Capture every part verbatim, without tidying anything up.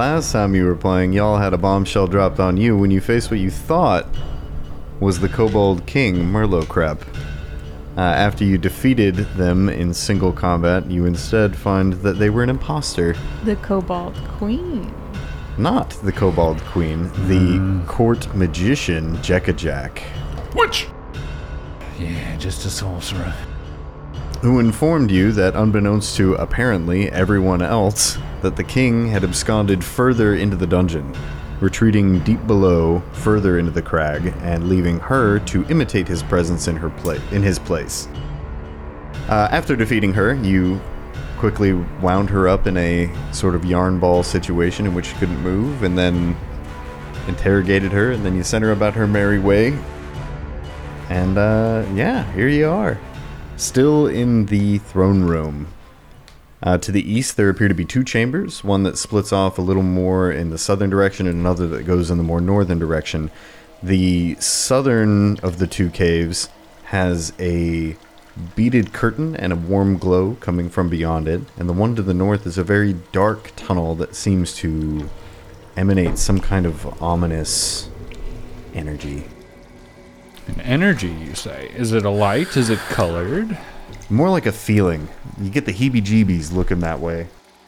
last time you were playing, y'all had a bombshell dropped on you when you faced what you thought was the Kobold King, Merlocrep. Uh, after you defeated them in single combat, you instead find that they were an imposter. The Kobold Queen. Not the Kobold Queen, the mm. court magician, Jekka-Jack. Which? Yeah, just a sorcerer. Who informed you that, unbeknownst to apparently everyone else, that the king had absconded further into the dungeon, retreating deep below, further into the crag, and leaving her to imitate his presence in her pla- in his place. Uh, after defeating her, you quickly wound her up in a sort of yarn ball situation in which she couldn't move, and then interrogated her, and then you sent her about her merry way. And, uh, yeah, here you are. Still in the throne room. Uh, to the east, there appear to be two chambers, one that splits off a little more in the southern direction and another that goes in the more northern direction. The southern of the two caves has a beaded curtain and a warm glow coming from beyond it, and the one to the north is a very dark tunnel that seems to emanate some kind of ominous energy. An energy, you say? Is it a light? Is it colored? More like a feeling. You get the heebie-jeebies looking that way.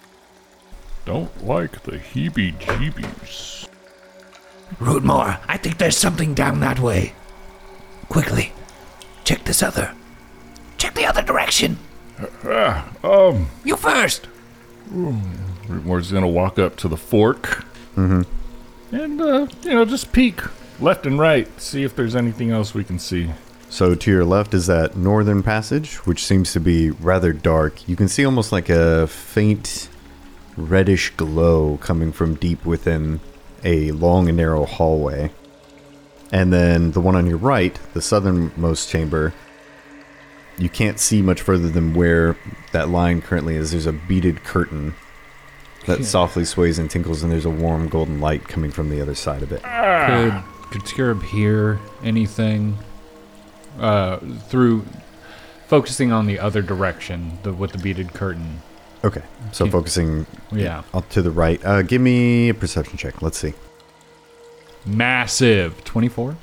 Don't like the heebie-jeebies. Rootmore, I think there's something down that way. Quickly, check this other. Check the other direction. Uh, um. You first. Rootmore's gonna walk up to the fork. Mm-hmm. And, uh, you know, just peek left and right. See if there's anything else we can see. So to your left is that northern passage, which seems to be rather dark. You can see almost like a faint reddish glow coming from deep within a long and narrow hallway. And then the one on your right, the southernmost chamber, you can't see much further than where that line currently is. There's a beaded curtain that yeah. softly sways and tinkles, and there's a warm golden light coming from the other side of it. Could, could Scarab hear anything uh, through focusing on the other direction, the with the beaded curtain? Okay, so Can, focusing yeah. up to the right. Uh, give me a perception check. Let's see. Massive. twenty-four?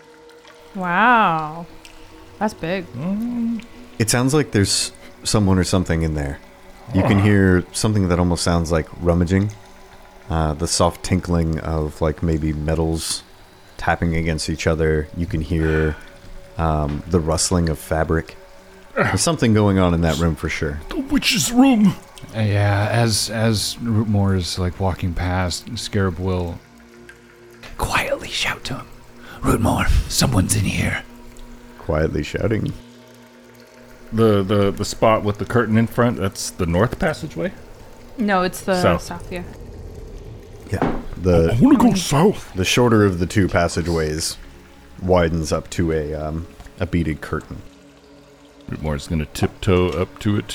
Wow. That's big. Mm. It sounds like there's someone or something in there. You can hear something that almost sounds like rummaging. Uh, the soft tinkling of like maybe metals tapping against each other. You can hear um, the rustling of fabric. There's something going on in that room for sure. The witch's room. Uh, yeah, as as Rootmore is like walking past, Scarab will quietly shout to him, Rootmore, someone's in here. Quietly shouting. The, the the spot with the curtain in front, that's the north passageway? No, it's the south. south, yeah. Yeah. The, I want to go south. The shorter of the two passageways widens up to a um, a beaded curtain. Rootmore's going to tiptoe up to it.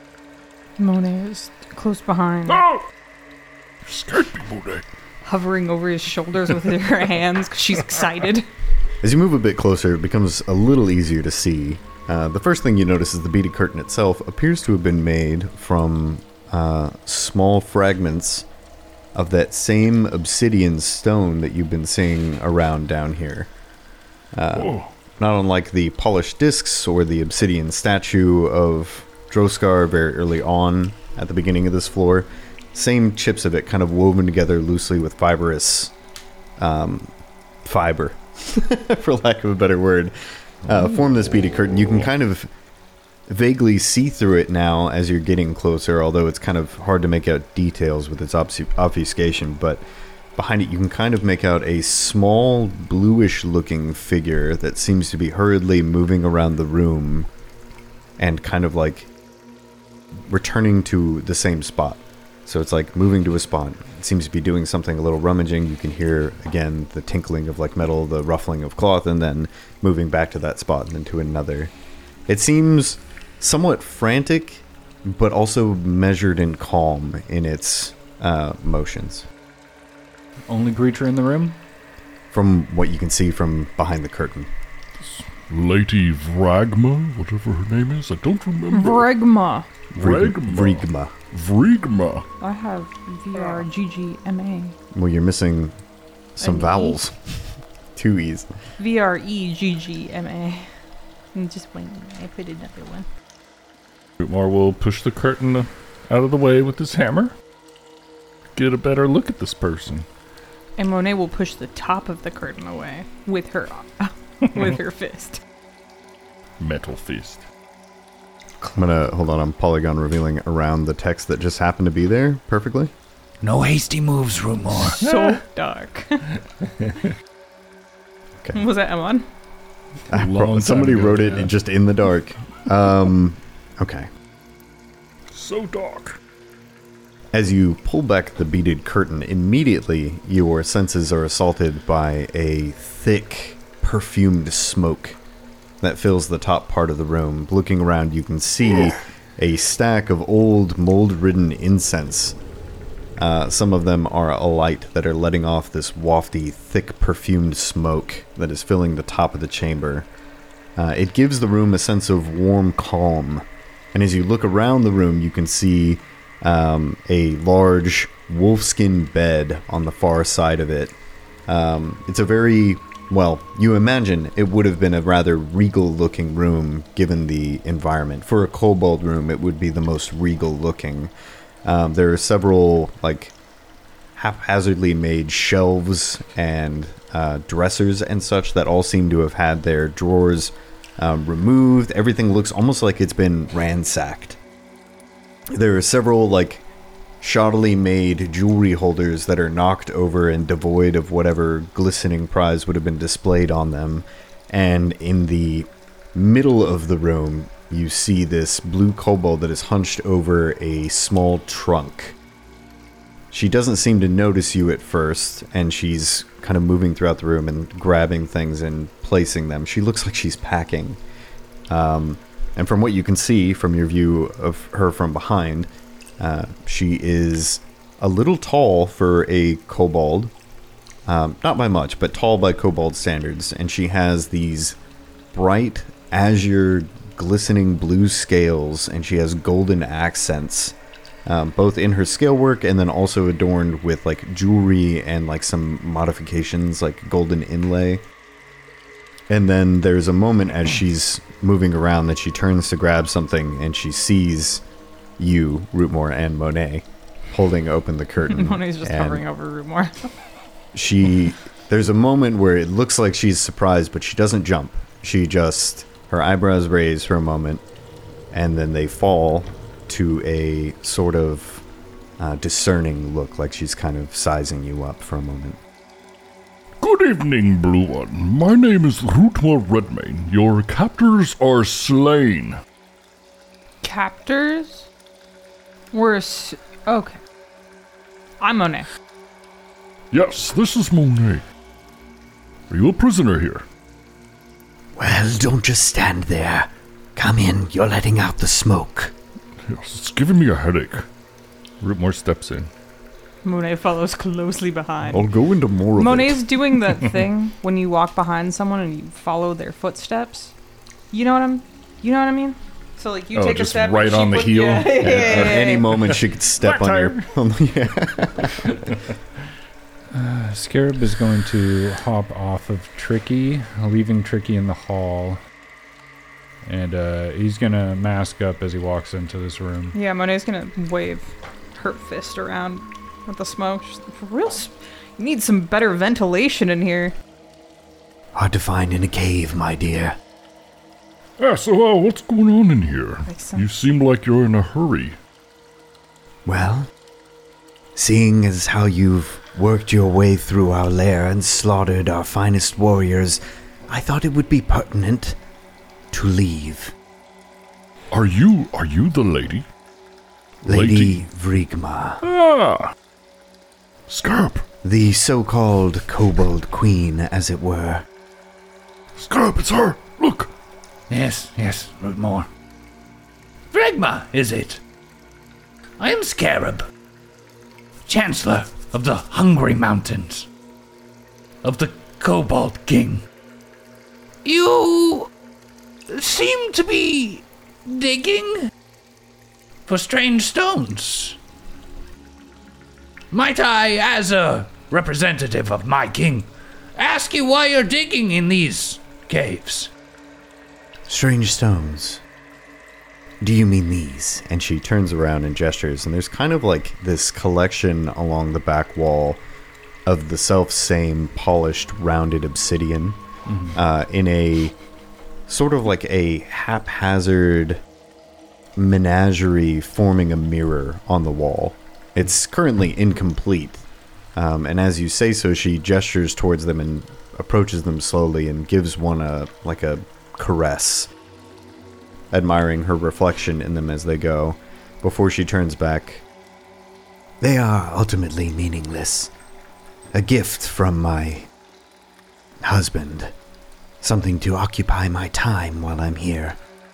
Monet is close behind. No! You scared me, Monet. Hovering over his shoulders with her hands because she's excited. As you move a bit closer, it becomes a little easier to see. Uh, the first thing you notice is the beaded curtain itself appears to have been made from uh, small fragments of that same obsidian stone that you've been seeing around down here. Uh, not unlike the polished discs or the obsidian statue of Droskar very early on at the beginning of this floor. Same chips of it kind of woven together loosely with fibrous um, fiber, for lack of a better word. Uh, form this beaded curtain. You can kind of vaguely see through it now as you're getting closer, although it's kind of hard to make out details with its obfus- obfuscation, but behind it you can kind of make out a small bluish looking figure that seems to be hurriedly moving around the room and kind of like returning to the same spot. So it's like moving to a spot. It seems to be doing something a little rummaging. You can hear, again, the tinkling of like metal, the ruffling of cloth, and then moving back to that spot and then to another. It seems somewhat frantic, but also measured and calm in its uh, motions. Only creature in the room? From what you can see from behind the curtain. Lady Vragma, whatever her name is, I don't remember. Vrigma. Vrigma. Vrigma. Vrigma. I have V R G G M A. Well, you're missing some An E. vowels. Two E's. V R E G G M A. And just one. I put another one. Rootmore will push the curtain out of the way with his hammer. Get a better look at this person. And Monet will push the top of the curtain away with her with her fist. Metal fist. I'm gonna hold on. I'm polygon revealing around the text that just happened to be there perfectly. No hasty moves, Rootmore. So dark. Okay. Was that Emon? I Long wrote- time somebody ago, wrote it yeah. just in the dark. Um, okay. So dark. As you pull back the beaded curtain, immediately your senses are assaulted by a thick, perfumed smoke that fills the top part of the room. Looking around, you can see a stack of old, mold-ridden incense. Uh, some of them are alight that are letting off this wafty, thick, perfumed smoke that is filling the top of the chamber. Uh, it gives the room a sense of warm calm. And as you look around the room, you can see um, a large wolfskin bed on the far side of it. Um, it's a very, well, you imagine it would have been a rather regal-looking room given the environment. For a kobold room, it would be the most regal-looking. Um, there are several, like, haphazardly made shelves and uh, dressers and such that all seem to have had their drawers um, removed. Everything looks almost like it's been ransacked. There are several, like, shoddily made jewelry holders that are knocked over and devoid of whatever glistening prize would have been displayed on them. And in the middle of the room, you see this blue kobold that is hunched over a small trunk. She doesn't seem to notice you at first, and she's kind of moving throughout the room and grabbing things and placing them. She looks like she's packing. Um, and from what you can see from your view of her from behind, uh, she is a little tall for a kobold. Um, not by much, but tall by kobold standards. And she has these bright azure glistening blue scales, and she has golden accents, um, both in her scale work and then also adorned with like jewelry and like some modifications like golden inlay. And then there's a moment as she's moving around that she turns to grab something and she sees you, Rootmore, and Monet holding open the curtain. Monet's just and hovering over Rootmore. she there's a moment where it looks like she's surprised, but she doesn't jump. She just her eyebrows raise for a moment, and then they fall to a sort of uh, discerning look, like she's kind of sizing you up for a moment. Good evening, Blue One. My name is Rootmore Redmane. Your captors are slain. Captors? We're s- okay. I'm Monet. Yes, this is Monet. Are you a prisoner here? Well, don't just stand there. Come in, you're letting out the smoke. Yes, it's giving me a headache. Rootmore steps in. Monet follows closely behind. I'll go into more of Monet's it. doing that thing when you walk behind someone and you follow their footsteps. You know what I'm? You know what I mean? So like you Oh, take a just step, right and she on the put- heel? Yeah, yeah, Yeah. yeah, At yeah, any yeah. moment she could step Flat on your on the- yeah. Uh, Scarab is going to hop off of Tricky, leaving Tricky in the hall. And uh, he's going to mask up as he walks into this room. Yeah, Monet's gonna wave her fist around with the smoke. She's like, for real, s- you need some better ventilation in here. Hard to find in a cave, my dear. Yeah, so uh, what's going on in here? Makes sense. You seem like you're in a hurry. Well, seeing as how you've worked your way through our lair and slaughtered our finest warriors, I thought it would be pertinent to leave. Are you, are you the lady? Lady Vrigma, Ah! Scarab! the so-called kobold queen, as it were. Scarab, it's her! Look! Yes, yes, Rootmore. Vrigma, is it? I am Scarab, Chancellor of the Hungry Mountains, of the Kobold King. You seem to be digging? for strange stones. Might I, as a representative of my king, ask you why you're digging in these caves? Strange stones. Do you mean these? And she turns around and gestures, and there's kind of like this collection along the back wall of the self-same polished, rounded obsidian mm-hmm. uh, in a sort of like a haphazard menagerie forming a mirror on the wall. It's currently incomplete, um, and as you say so, she gestures towards them and approaches them slowly and gives one a like a caress, admiring her reflection in them as they go, before she turns back. They are ultimately meaningless. A gift from my husband. Something to occupy my time while I'm here.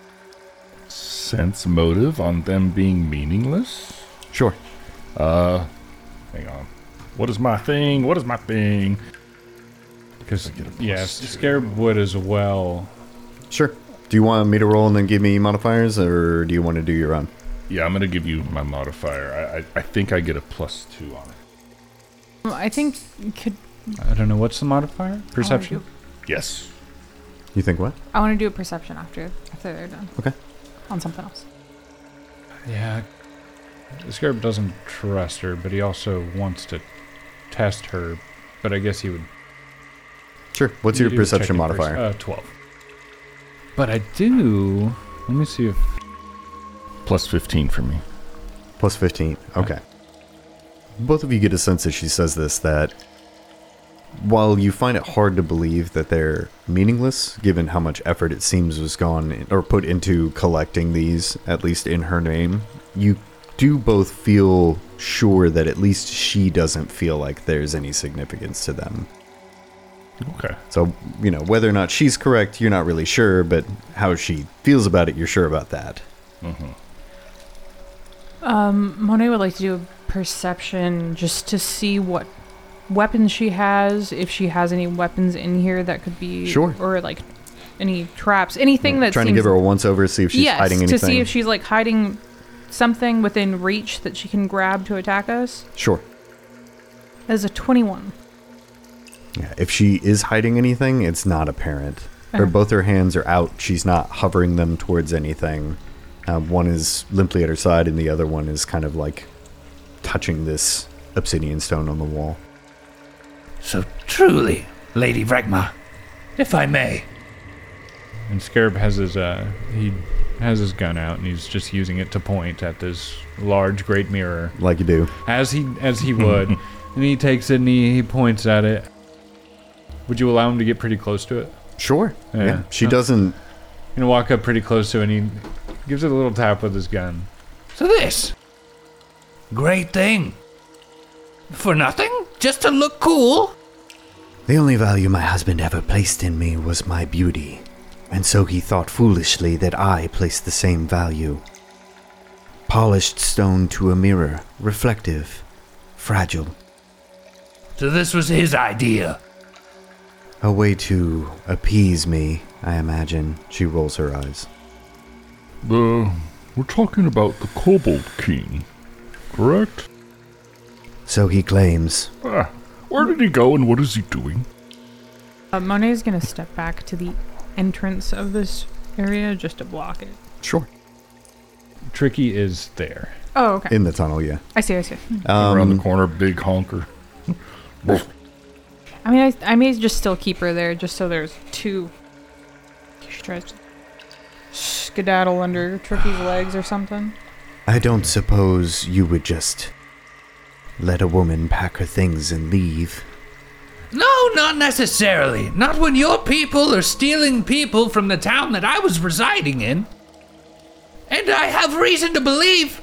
Sense motive on them being meaningless? Sure. Uh, hang on. What is my thing? What is my thing? Because, yes, Scarab would as well. Sure. Do you want me to roll and then give me modifiers, or do you want to do your own? Yeah, I'm going to give you my modifier. I, I I think I get a plus two on it. I think you could. I don't know. What's the modifier? Perception? Yes. You think what? I want to do a perception after after they're done. Okay. On something else. Yeah. Scarab doesn't trust her, but he also wants to test her. But I guess he would. Sure. What's your perception modifier? Uh, twelve. But I do. Let me see if. Plus fifteen for me. Plus fifteen. Okay. Both of you get a sense as she says this that while you find it hard to believe that they're meaningless, given how much effort it seems was gone in, or put into collecting these, at least in her name, you do both feel sure that at least she doesn't feel like there's any significance to them. Okay. So, you know, whether or not she's correct, you're not really sure, but how she feels about it, you're sure about that. Mm-hmm. Um, Monet would like to do a perception just to see what weapons she has, if she has any weapons in here that could be... Sure. Or, like, any traps, anything that Trying seems... to give her a once-over, see if she's yes, hiding anything. to see if she's, like, hiding something within reach that she can grab to attack us. Sure. That is a twenty-one. Yeah, if she is hiding anything, it's not apparent. Her, Okay. both her hands are out. She's not hovering them towards anything. Uh, one is limply at her side, and the other one is kind of like touching this obsidian stone on the wall. So truly, Lady Vregma, if I may. And Scarab has his uh he has his gun out and he's just using it to point at this large great mirror. Like you do. As he as he would. And he takes it and he, he points at it. Would you allow him to get pretty close to it? Sure. Yeah. Yeah. She Huh. doesn't... You know, walk up pretty close to it and he gives it a little tap with his gun. So this. Great thing. For nothing? Just to look cool? The only value my husband ever placed in me was my beauty, and so he thought foolishly that I placed the same value. Polished stone to a mirror, reflective, fragile. So this was his idea. A way to appease me, I imagine. She rolls her eyes. The we're talking about the Kobold King, correct? So he claims. Ah, where did he go and what is he doing? Uh, Monet's gonna step back to the entrance of this area just to block it. Sure. Tricky is there. Oh, okay. In the tunnel, yeah. I see, I see. Um, Around the corner, big honker. I mean, I, I may just still keep her there just so there's two. She tries to skedaddle under Tricky's legs or something. I don't suppose you would just let a woman pack her things and leave. No, not necessarily. Not when your people are stealing people from the town that I was residing in. And I have reason to believe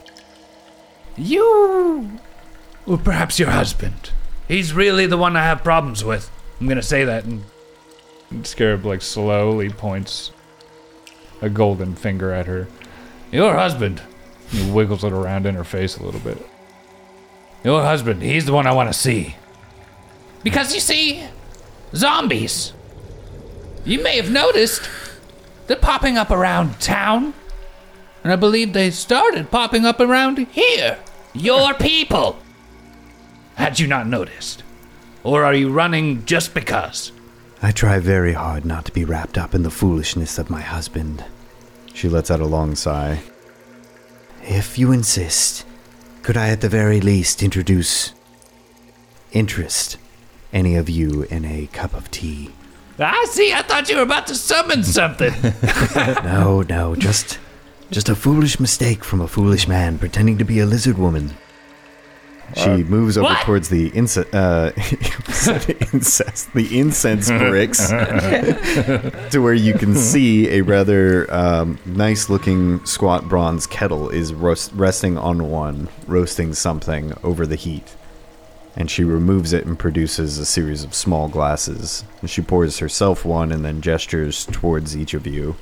you, or perhaps your husband. He's really the one I have problems with. I'm gonna say that. And And Scarab like slowly points a golden finger at her. your husband, He wiggles it around in her face a little bit. your husband, he's the one I want to see. Because you see, zombies. You may have noticed they're popping up around town. And I believe they started popping up around here. Your people. Had you not noticed? Or are you running just because? I try very hard not to be wrapped up in the foolishness of my husband. She lets out a long sigh. If you insist, could I at the very least introduce interest any of you in a cup of tea? I see, I thought you were about to summon something. No, no, just just a foolish mistake from a foolish man pretending to be a lizard woman. She moves over What? towards the ince- uh, incest, the incense bricks, to where you can see a rather um, nice-looking squat bronze kettle is roast- resting on one, roasting something over the heat. And she removes it and produces a series of small glasses. And she pours herself one and then gestures towards each of you.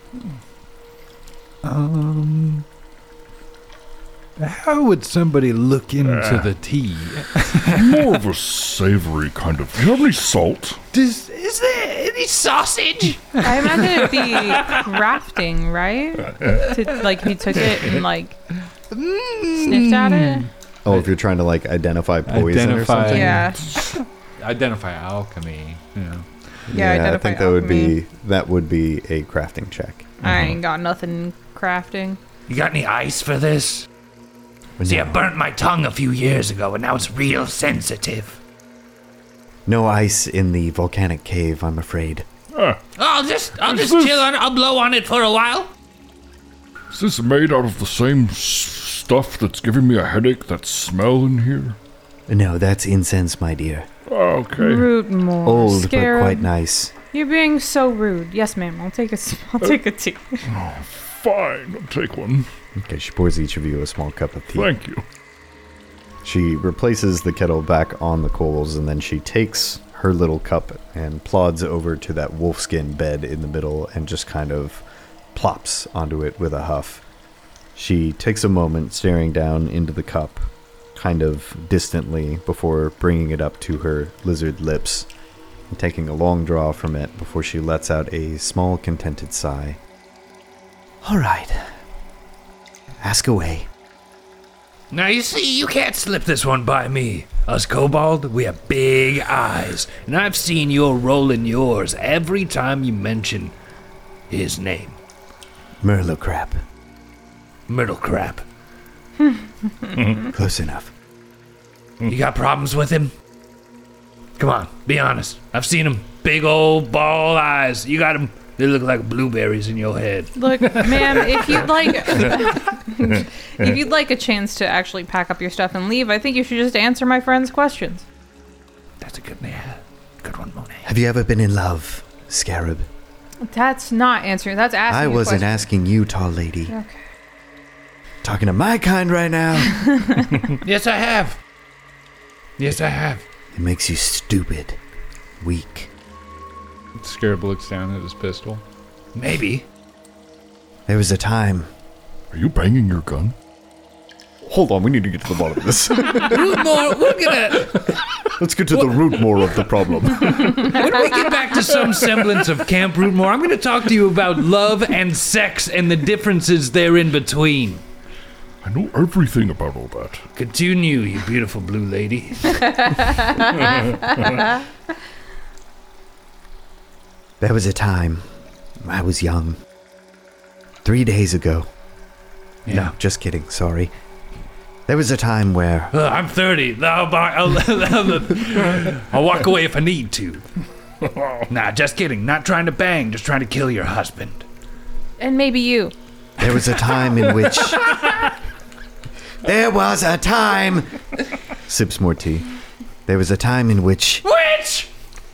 Um, how would somebody look into the tea? More of a savory kind of. Do you have any salt? Does, is there any sausage? I imagine it'd be crafting, right? To, like he took it and like sniffed at it. Oh, if you're trying to like identify poison Identify- or something? Yeah. Identify alchemy. You know. Yeah, I identify think that would alchemy. be that would be a crafting check. I ain't got nothing crafting. You got any ice for this? See, I burnt my tongue a few years ago and now it's real sensitive. No ice in the volcanic cave, I'm afraid. Ah, I'll just, I'll Is just this- chill on it. I'll blow on it for a while. is this made out of the same s- stuff that's giving me a headache? That smell in here? No, that's incense, my dear. Okay. Rude more. Old, Scarab. but quite nice. You're being so rude. Yes, ma'am. I'll take a. s- I'll take a tea. Fine, I'll take one. Okay, she pours each of you a small cup of tea. Thank you. She replaces the kettle back on the coals, and then she takes her little cup and plods over to that wolfskin bed in the middle and just kind of plops onto it with a huff. She takes a moment staring down into the cup, kind of distantly, before bringing it up to her lizard lips and taking a long draw from it before she lets out a small contented sigh. All right. Ask away. Now you see, you can't slip this one by me. Us kobold, we have big eyes, and I've seen your rolling yours every time you mention his name, Merlocrap. Myrtle Crap. Close enough. You got problems with him? Come on, be honest. I've seen him. Big old ball eyes. You got him. They look like blueberries in your head. Look, ma'am, if you'd like, if you'd like a chance to actually pack up your stuff and leave, I think you should just answer my friend's questions. That's a good man. Good one, Monet. Have you ever been in love, Scarab? That's not answering. That's asking. I a wasn't question. asking you, tall lady. Okay. Talking to my kind right now. Yes, I have. Yes, I have. It makes you stupid. Weak. Scarab looks down at his pistol. Maybe. There was a time. Are you banging your gun? Hold on, we need to get to the bottom of this. Rootmore, we're gonna. Let's get to the root more of the problem. When we get back to some semblance of Camp Rootmore, I'm gonna talk to you about love and sex and the differences there in between. I know everything about all that. Continue, you beautiful blue lady. There was a time. I was young. Three days ago. Yeah. No, just kidding. Sorry. There was a time where Uh, I'm thirty. I'll, I'll, I'll, I'll walk away if I need to. Nah, just kidding. Not trying to bang, just trying to kill your husband. And maybe you. there was a time in which there was a time. Sips more tea. There was a time in which Which?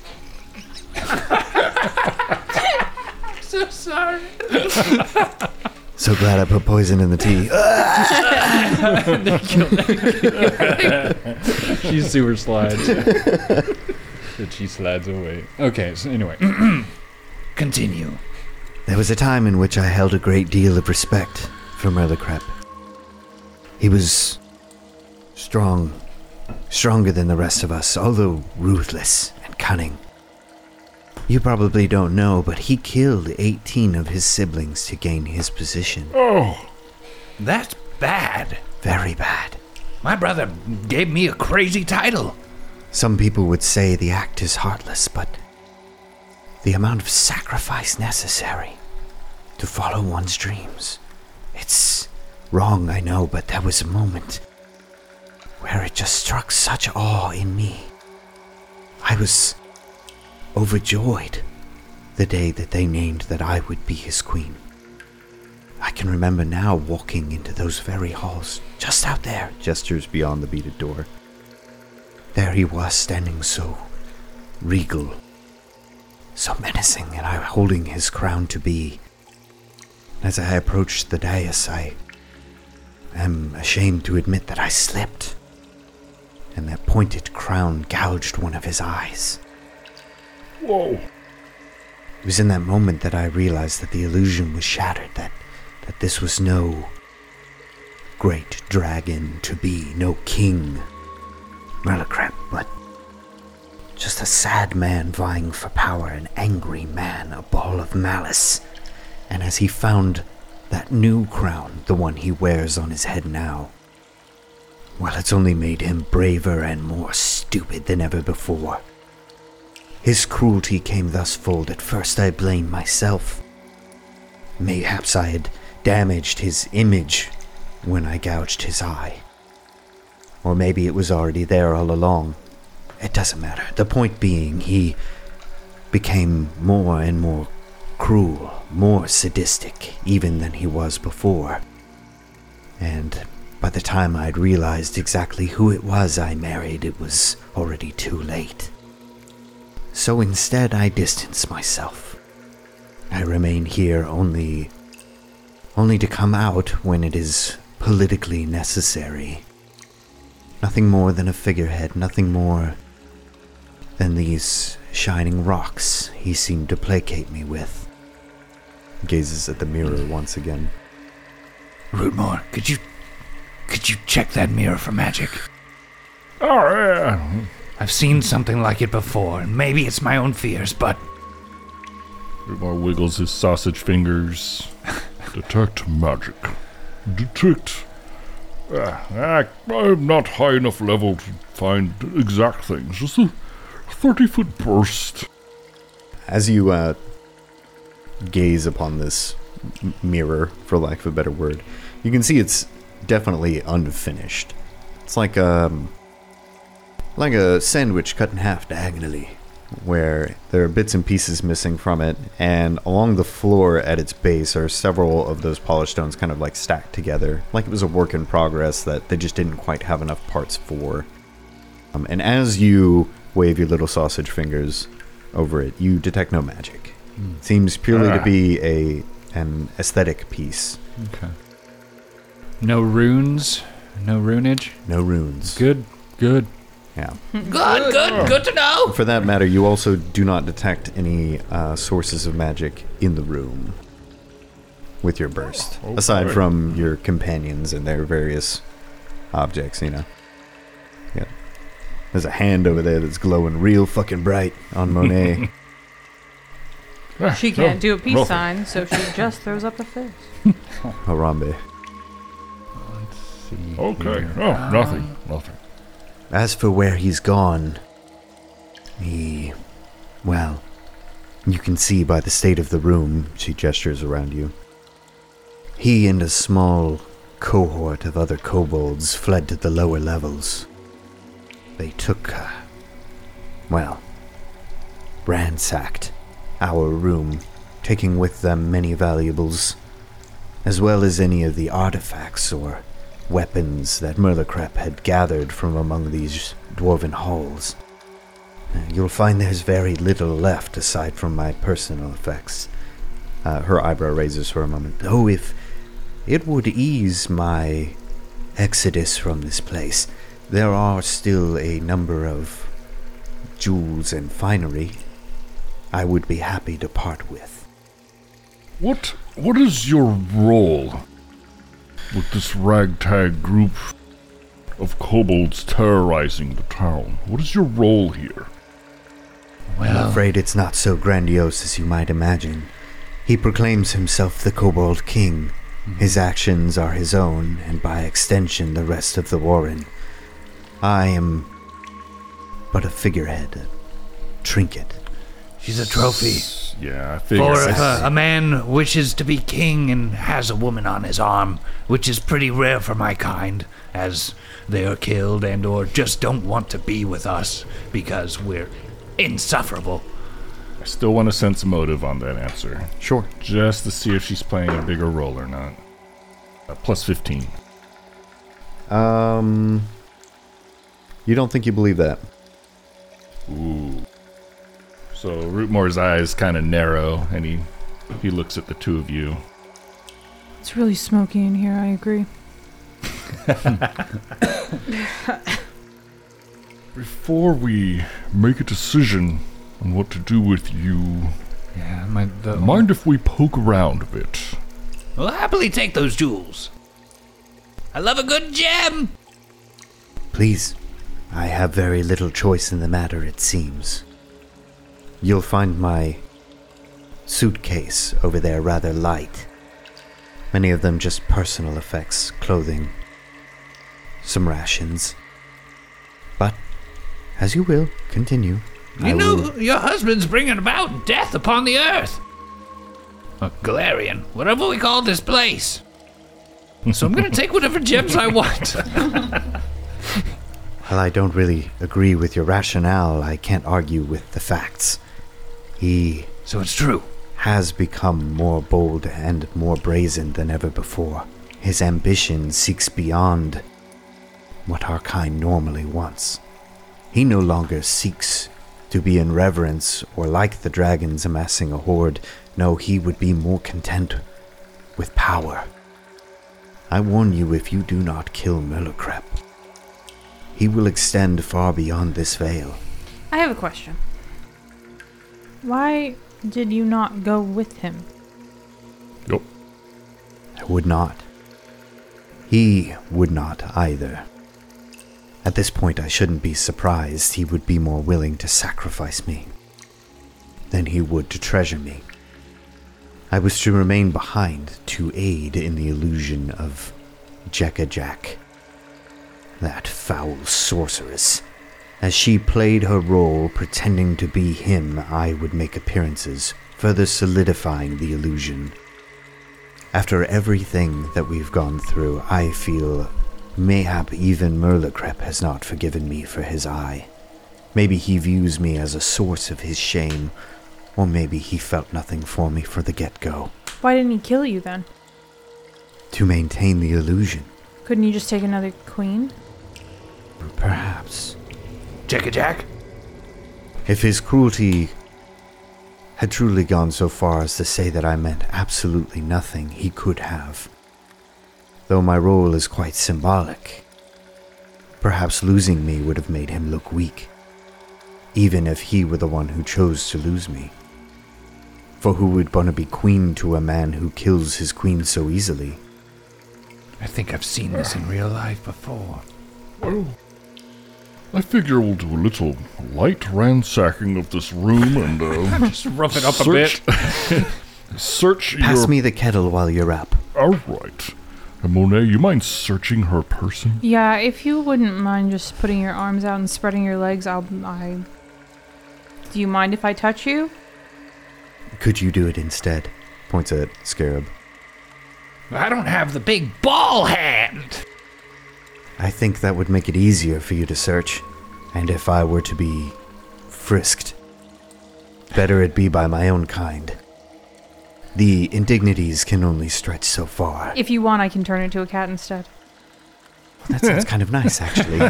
So sorry. so glad I put poison in the tea. She sewer slides. And she slides away. Okay, so anyway. Continue. There was a time in which I held a great deal of respect for Merlocrap. He was strong, stronger than the rest of us, although ruthless and cunning. You probably don't know, but he killed eighteen of his siblings to gain his position. Oh, That's bad. Very bad. My brother gave me a crazy title. Some people would say the act is heartless, but the amount of sacrifice necessary to follow one's dreams. It's wrong, I know, but there was a moment where it just struck such awe in me. I was overjoyed the day that they named that I would be his queen. I can remember now walking into those very halls, just out there, Gestures beyond the beaded door. There he was, standing so regal, so menacing, and I holding his crown to be. As I approached the dais, I am ashamed to admit that I slipped, and that pointed crown gouged one of his eyes. Whoa. It was in that moment that I realized that the illusion was shattered, that, that this was no great dragon to be, no king Merlocrep, but just a sad man vying for power, an angry man, a ball of malice. And as he found that new crown, the one he wears on his head now, well, it's only made him braver and more stupid than ever before. His cruelty came thus full that first I blamed myself. Mayhaps I had damaged his image when I gouged his eye. Or maybe it was already there all along. It doesn't matter. The point being, he became more and more cruel, more sadistic, even than he was before. And by the time I'd realized exactly who it was I married, it was already too late. So instead, I distanced myself. I remain here only, only to come out when it is politically necessary. Nothing more than a figurehead, nothing more than these shining rocks he seemed to placate me with. Gazes at the mirror once again. Rootmore, could you could you check that mirror for magic? Oh, yeah. I've seen something like it before, and maybe it's my own fears, but Rootmore wiggles his sausage fingers. Detect magic. Detect. Uh, I'm not high enough level to find exact things. Just a thirty-foot burst. As you uh, gaze upon this m- mirror, for lack of a better word, you can see it's definitely unfinished. It's like a, like a sandwich cut in half diagonally, where there are bits and pieces missing from it, and along the floor at its base are several of those polished stones kind of like stacked together, like it was a work in progress that they just didn't quite have enough parts for. Um, and as you wave your little sausage fingers over it, you detect no magic. Mm. It seems purely ah. to be a an aesthetic piece. Okay. No runes? No runage? No runes. Good, good. Yeah. Good, good, good to know. For that matter, you also do not detect any uh, sources of magic in the room with your burst, okay. aside from your companions and their various objects, you know. Yeah. There's a hand over there that's glowing real fucking bright on Monet. She can't no, do a peace nothing. sign, so she just throws up the fist. Harambe. Let's see. Okay. here. Oh, nothing. Nothing. As for where he's gone, he, well, you can see by the state of the room, she gestures around you. He and a small cohort of other kobolds fled to the lower levels. They took, uh, well, ransacked our room, taking with them many valuables, as well as any of the artifacts or weapons that Merlocrep had gathered from among these dwarven halls. Uh, you'll find there's very little left aside from my personal effects. Uh, her eyebrow raises for a moment. Though if it would ease my exodus from this place, there are still a number of jewels and finery I would be happy to part with. What what is your role with this ragtag group of kobolds terrorizing the town? What is your role here? I'm Well, afraid it's not so grandiose as you might imagine. He proclaims himself the Kobold King, His actions are his own, and by extension, the rest of the Warren. I am but a figurehead, a trinket. She's a trophy. Yeah, I figured. For if a, a man wishes to be king and has a woman on his arm, which is pretty rare for my kind, as they are killed and or just don't want to be with us because we're insufferable. I still want to sense motive on that answer. Sure. Just to see if she's playing a bigger role or not. Uh, plus fifteen. Um, you don't think you believe that? Ooh. So Rootmore's eyes kind of narrow, and he he looks at the two of you. It's really smoky in here, I agree. Before we make a decision on what to do with you, Yeah, my the mind if we poke around a bit? I'll happily take those jewels. I love a good gem. Please, I have very little choice in the matter, it seems. You'll find my suitcase over there rather light. Many of them just personal effects, clothing, some rations. But, as you will, continue. You I know, will- your husband's bringing about death upon the earth. A Galarian, whatever we call this place. So I'm gonna take whatever gems I want. While I don't really agree with your rationale, I can't argue with the facts. He So it's true. has become more bold and more brazen than ever before. His ambition seeks beyond what our kind normally wants. He no longer seeks to be in reverence or like the dragons amassing a horde. No, he would be more content with power. I warn you, if you do not kill Merlocrep, he will extend far beyond this veil. I have a question. Why did you not go with him? Yup. I would not. He would not either. At this point, I shouldn't be surprised he would be more willing to sacrifice me than he would to treasure me. I was to remain behind to aid in the illusion of Jekka Jack, that foul sorceress. As she played her role pretending to be him, I would make appearances, further solidifying the illusion. After everything that we've gone through, I feel mayhap even Merlocrep has not forgiven me for his eye. Maybe he views me as a source of his shame, or maybe he felt nothing for me from the get-go. Why didn't he kill you then? To maintain the illusion, Couldn't you just take another queen? perhaps. Jekka Jack? If his cruelty had truly gone so far as to say that I meant absolutely nothing, he could have. Though my role is quite symbolic. Perhaps losing me would have made him look weak, even if he were the one who chose to lose me. For who would want to be queen to a man who kills his queen so easily? I think I've seen this in real life before. Well, I figure we'll do a little light ransacking of this room and uh, just rough it up search, a bit. search Pass your. me the kettle while you're up. All right. And Monet, you mind searching her person? Yeah, if you wouldn't mind just putting your arms out and spreading your legs, I'll. I. Do you mind if I touch you? Could you do it instead? Points at Scarab. I don't have the big ball hand. I think that would make it easier for you to search. And if I were to be frisked, better it be by my own kind. The indignities can only stretch so far. If you want, I can turn it into a cat instead. That sounds kind of nice, actually.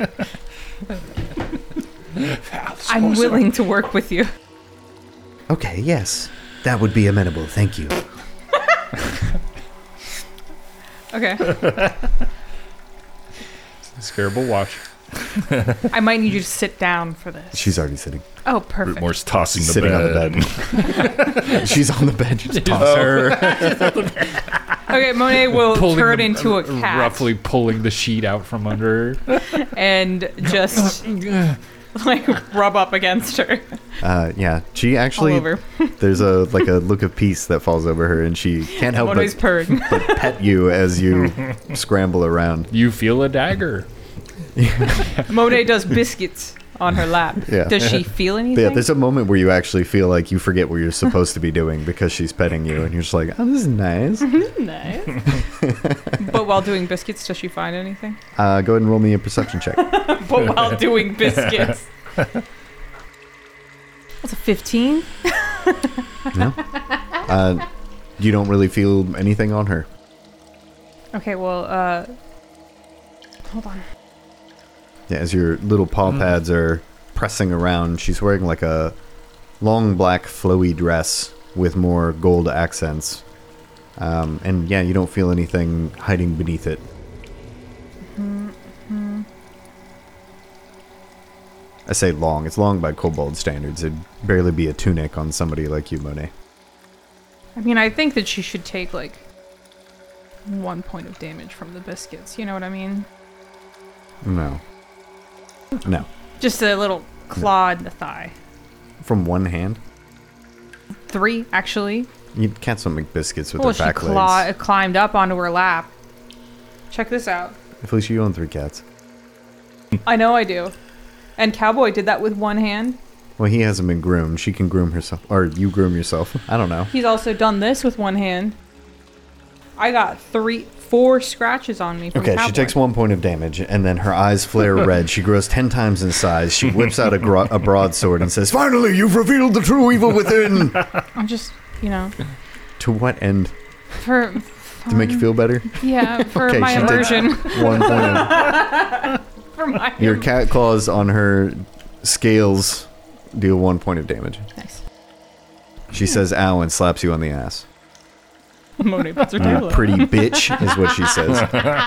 I'm willing to work with you. Okay, yes. That would be amenable, thank you. Okay. Scarab will watch. I might need you to sit down for this. She's already sitting. Oh, perfect. Rootmore's tossing the Sitting bed. on the bed. She's on the bed. Just toss her. Okay, Monet will Pulling turn the- into a cat Roughly pulling the sheet out from under her. and just like rub up against her Uh, yeah, she all actually, over. there's a like a look of peace that falls over her, and she can't help Mone's but, purring. but pet you as you scramble around. You feel a dagger. Monet does biscuits on her lap. Yeah. Does she feel anything? Yeah, there's a moment where you actually feel like you forget what you're supposed to be doing because she's petting you, and you're just like, oh, this is nice. Nice. But while doing biscuits, does she find anything? Uh, go ahead and roll me a perception check. But while doing biscuits. What's a fifteen? No? Uh, you don't really feel anything on her. Okay, well, uh... hold on. Yeah, as your little paw pads are pressing around, she's wearing like a long black flowy dress with more gold accents. Um, and yeah, you don't feel anything hiding beneath it. Mm-hmm. I say long. It's long by kobold standards. It'd barely be a tunic on somebody like you, Monet. I mean, I think that she should take, like, one point of damage from the biscuits. You know what I mean? No. No. Just a little claw in the thigh. From one hand? Three, actually. You cats don't make biscuits with Well, their she back claw- legs. climbed up onto her lap. Check this out. Felicia, you own three cats. I know I do. And Cowboy did that with one hand. Well, he hasn't been groomed. She can groom herself. Or you groom yourself. I don't know. He's also done this with one hand. I got three, four scratches on me from Okay, Cowboy. she takes one point of damage, and then her eyes flare red. She grows ten times in size. She whips out a, gro- a broadsword and says, "Finally, you've revealed the true evil within!" I'm just, you know, To what end? for... To make you feel better? Yeah, for Okay, my she takes- immersion. One point of... For my Your cat claws on her scales deal one point of damage. Nice. She says ow and slaps you on the ass. Monet puts her You tail up. pretty bitch, is what she says.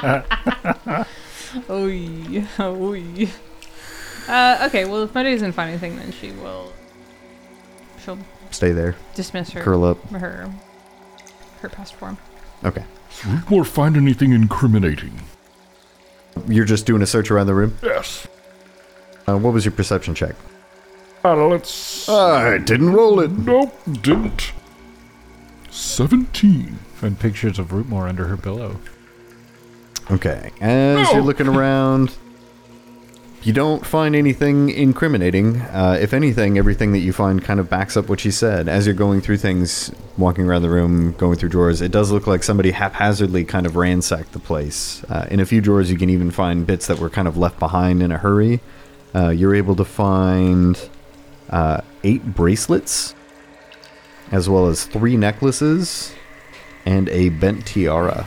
Oy, oy. Uh, okay, well, if Monet doesn't find anything, then she will... She'll Stay there. dismiss her... Curl up. Her... Her past form. Okay. Rigmor find anything incriminating? You're just doing a search around the room? Yes. Uh, what was your perception check? Uh, let's... I didn't roll it. Nope, didn't. Seventeen. Find pictures of Rootmore under her pillow. Okay. As No. you're looking around, you don't find anything incriminating. Uh, if anything, everything that you find kind of backs up what she said. As you're going through things, walking around the room, going through drawers, it does look like somebody haphazardly kind of ransacked the place. Uh, in a few drawers, you can even find bits that were kind of left behind in a hurry. Uh, you're able to find uh, eight bracelets, as well as three necklaces, and a bent tiara.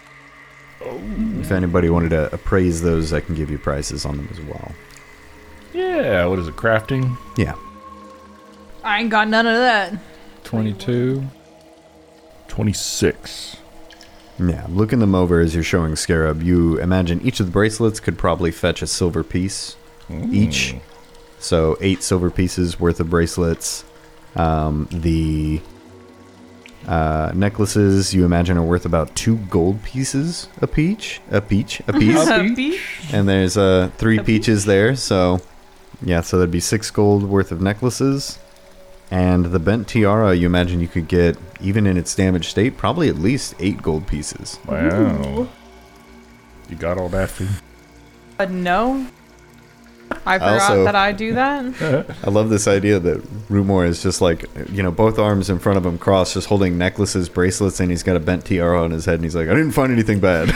If anybody wanted to appraise those, I can give you prices on them as well. Yeah, what is it, crafting? Yeah. I ain't got none of that. twenty-two. Twenty-six. Yeah, looking them over as you're showing Scarab, you imagine each of the bracelets could probably fetch a silver piece each. So eight silver pieces worth of bracelets. Um, the uh, necklaces you imagine are worth about two gold pieces a peach, a peach, a piece. A beach? And there's uh, three peaches there, so yeah, so that'd be six gold worth of necklaces. And the bent tiara, you imagine you could get, even in its damaged state, probably at least eight gold pieces. Wow. You got all that for you? Uh, no. I forgot also- that I do that. I love this idea that Rumor is just like, you know, both arms in front of him crossed, just holding necklaces, bracelets, and he's got a bent tiara on his head, and he's like, I didn't find anything bad.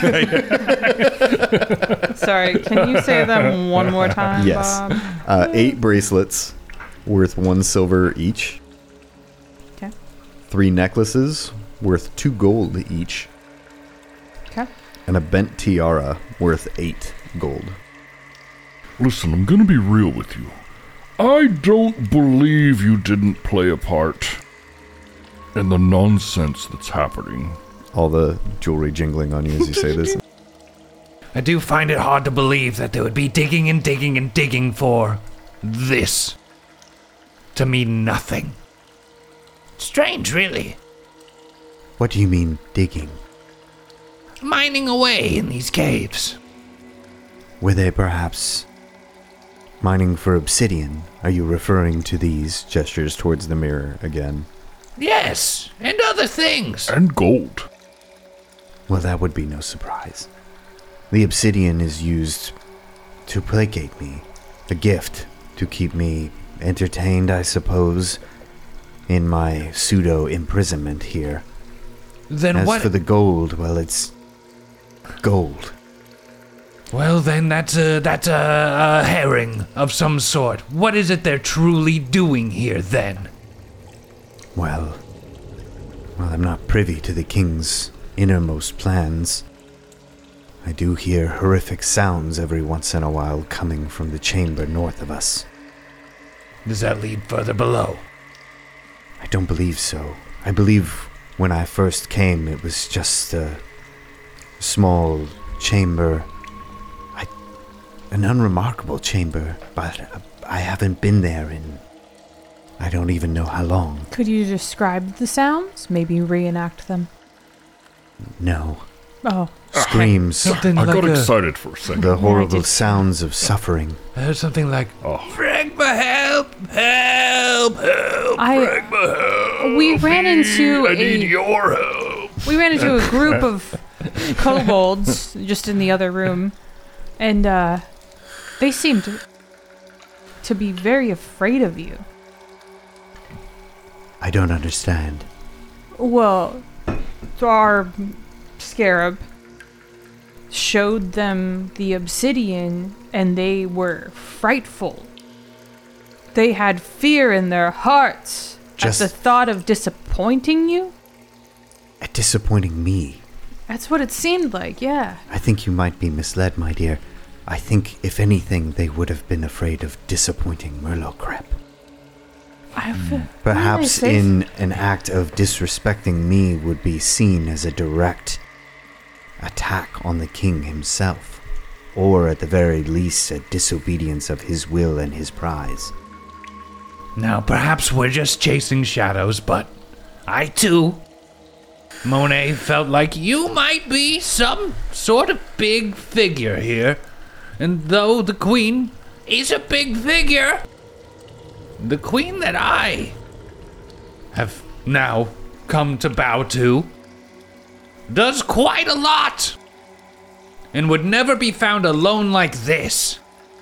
Sorry, can you say them one more time, Yes. Bob? Uh, eight bracelets worth one silver each. Okay. Three necklaces worth two gold each. Okay. And a bent tiara worth eight gold. Listen, I'm gonna be real with you. I don't believe you didn't play a part in the nonsense that's happening. All the jewelry jingling on you as you say this. I do find it hard to believe that they would be digging and digging and digging for this to mean nothing. Strange, really. What do you mean, digging? Mining away in these caves. Were they perhaps Mining for obsidian. Are you referring to these? Gestures towards the mirror again. Yes, and other things. And gold. Well, that would be no surprise. The obsidian is used to placate me. A gift to keep me entertained, I suppose, in my pseudo-imprisonment here. Then As what? for the gold, well, it's gold. Well, then that's a that's a, a herring of some sort. What is it they're truly doing here, then? Well, well, I'm not privy to the king's innermost plans. I do hear horrific sounds every once in a while coming from the chamber north of us. Does that lead further below? I don't believe so. I believe when I first came, it was just a small chamber. I, an unremarkable chamber, but I haven't been there in I don't even know how long. Could you describe the sounds? Maybe reenact them? No. Oh. Screams. Something I like got a, excited for a second. The horrible did- sounds of suffering. I heard something like Oh, Fragma, help! Help! Help! I. Fragma, help! We ran into I need a. your help! We ran into a group of kobolds just in the other room, and uh, they seemed to be very afraid of you. I don't understand. Well, our scarab showed them the obsidian, and they were frightful. They had fear in their hearts Just- at the thought of disappointing you. At disappointing me. That's what it seemed like, yeah. I think you might be misled, my dear. I think, if anything, they would have been afraid of disappointing Murloc-Crep. I've, Perhaps What did I say? in an act of disrespecting me would be seen as a direct attack on the king himself, or at the very least a disobedience of his will and his prize. Now, perhaps we're just chasing shadows, but I too, Monet, felt like you might be some sort of big figure here. And though the queen is a big figure, the queen that I have now come to bow to does quite a lot and would never be found alone like this.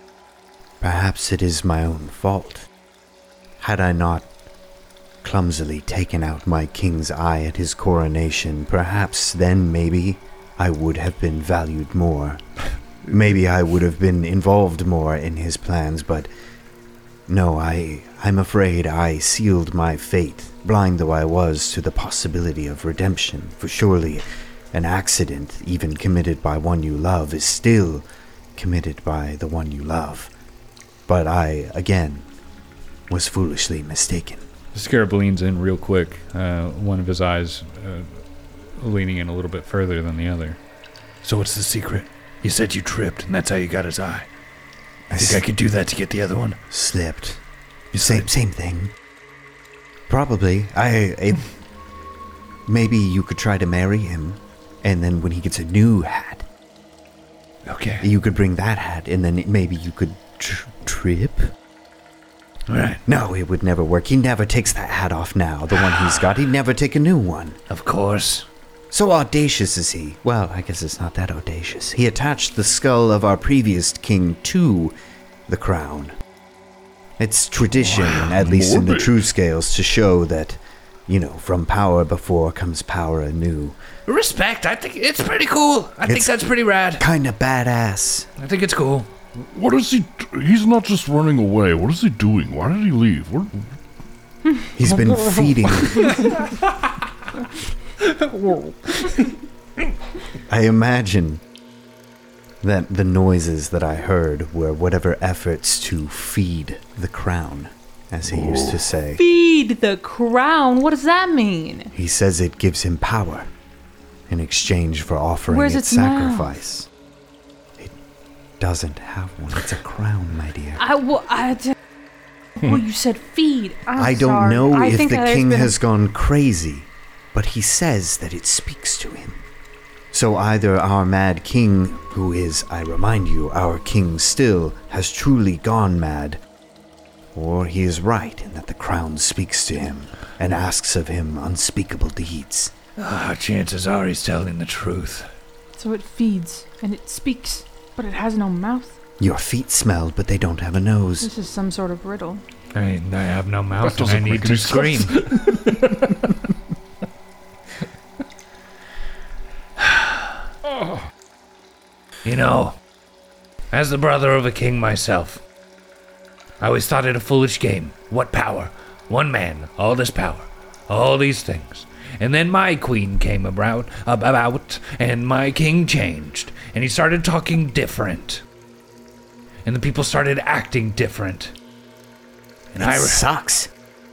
Perhaps it is my own fault. Had I not clumsily taken out my king's eye at his coronation, perhaps then maybe I would have been valued more. Maybe I would have been involved more in his plans, but no, I, I'm afraid I sealed my fate, blind though I was to the possibility of redemption, for surely an accident, even committed by one you love, is still committed by the one you love. But I, again, was foolishly mistaken. The scarab leans in real quick, uh, one of his eyes uh, leaning in a little bit further than the other. So what's the secret? You said you tripped, and that's how you got his eye. I I think I could do that to get the other one. Slipped. You Same, same thing. Probably. I, I. Maybe you could try to marry him, and then when he gets a new hat, Okay. you could bring that hat, and then maybe you could tr- trip. All right. No, it would never work. He never takes that hat off now. The one he's got, he'd never take a new one. Of course. So audacious is he? Well, I guess it's not that audacious. He attached the skull of our previous king to the crown. It's tradition, at least in the morbid. true scales, to show that, you know, from power before comes power anew. Respect. I think it's pretty cool. I think It's- that's pretty rad. Kinda badass. I think it's cool. what is he? d- He's not just running away. What is he doing? Why did he leave? What, He's been feeding. I imagine that the noises that I heard were whatever efforts to feed the crown, as he used to say. Feed the crown? What does that mean? He says it gives him power in exchange for offering Where's its its mouth? sacrifice. It doesn't have one. It's a crown, my dear. I, well, I, d- well, you said feed. I'm I don't sorry. know I if think the that there's king been a- has gone crazy, but he says that it speaks to him. So either our mad king, who is, I remind you, our king still, has truly gone mad, or he is right in that the crown speaks to him and asks of him unspeakable deeds. Ah, chances are he's telling the truth. So it feeds and it speaks, but it has no mouth. Your feet smell, but they don't have a nose. This is some sort of riddle. I, I have no mouth That and I doesn't need make to any scream. sense. You know, as the brother of a king myself, I always thought it a foolish game. What power? One man, all this power, all these things. And then my queen came about, about, and my king changed, and he started talking different. And the people started acting different. And It I, sucks.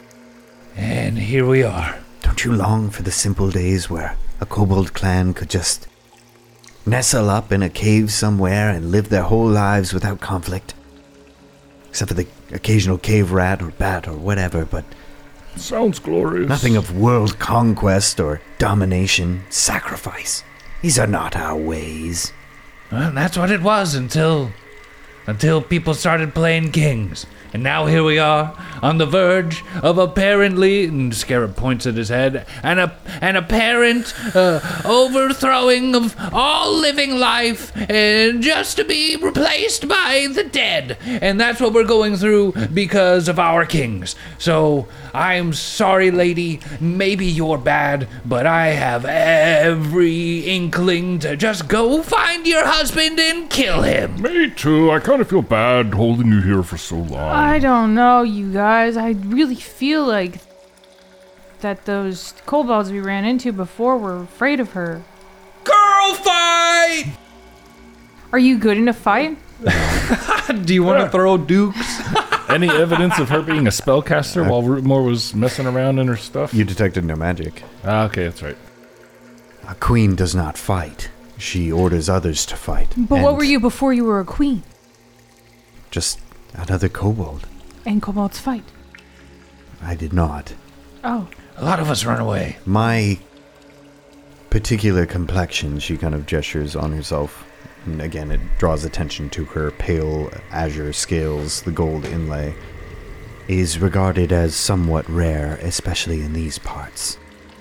and here we are. Don't you long for the simple days where a kobold clan could just nestle up in a cave somewhere and live their whole lives without conflict? Except for the occasional cave rat or bat or whatever, but Sounds glorious. nothing of world conquest or domination, sacrifice. These are not our ways. Well, that's what it was until until people started playing kings. And now here we are, on the verge of apparently, and Scarab points at his head, an, a, an apparent uh, overthrowing of all living life, and just to be replaced by the dead. And that's what we're going through because of our kings. So, I'm sorry, lady, maybe you're bad, but I have every inkling to just go find your husband and kill him. Me too. I kind of feel bad holding you here for so long. I don't know, you guys. I really feel like that those kobolds we ran into before were afraid of her. Girl fight! Are you good in a fight? Do you want to throw dukes? Any evidence of her being a spellcaster while Rootmore was messing around in her stuff? You detected no magic. Ah, okay, that's right. A queen does not fight. She orders others to fight. But what And were you before you were a queen? Just another kobold. And kobolds fight. I did not. Oh. A lot of us run away. My particular complexion, she kind of gestures on herself. And again, it draws attention to her pale azure scales, the gold inlay, is regarded as somewhat rare, especially in these parts.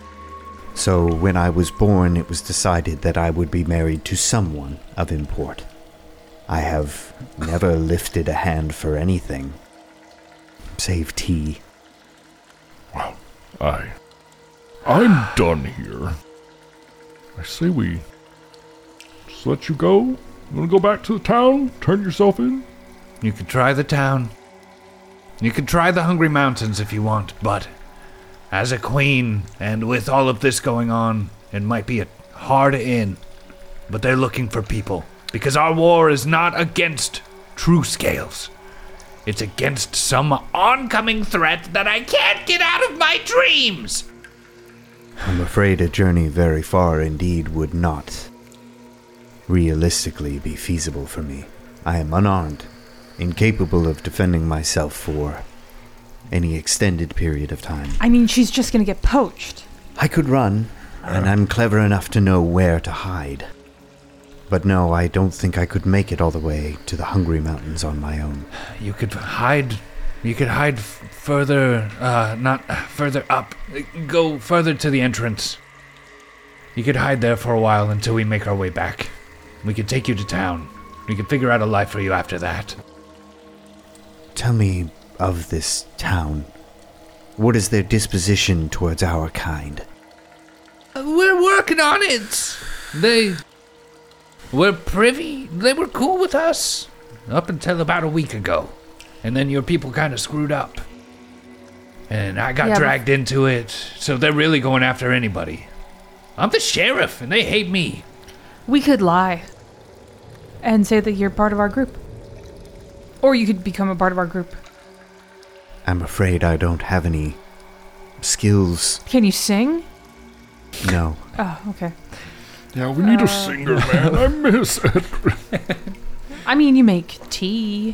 So when I was born, it was decided that I would be married to someone of import. I have never lifted a hand for anything, save tea. Well, I... I'm done here. I say we... just let you go? You want to go back to the town? Turn yourself in? You could try the town. You could try the Hungry Mountains if you want, but as a queen, and with all of this going on, it might be a hard in. But they're looking for people, because our war is not against true scales. It's against some oncoming threat that I can't get out of my dreams! I'm afraid a journey very far indeed would not realistically be feasible for me. I am unarmed, incapable of defending myself for any extended period of time. I mean, she's just gonna get poached. I could run, and I'm clever enough to know where to hide. But no, I don't think I could make it all the way to the Hungry Mountains on my own. You could hide. You could hide f- further, uh, not uh, further up. Go further to the entrance. You could hide there for a while until we make our way back. We could take you to town. We could figure out a life for you after that. Tell me of this town. What is their disposition towards our kind? Uh, We're working on it. They were privy. They were cool with us up until about a week ago. And then your people kind of screwed up. And I got Yeah, but- dragged into it. So they're really going after anybody. I'm the sheriff, and they hate me. We could lie and say that you're part of our group. Or you could become a part of our group. I'm afraid I don't have any skills. Can you sing? No. Oh, okay. Yeah, we need a singer, man. I miss it. I mean, you make tea.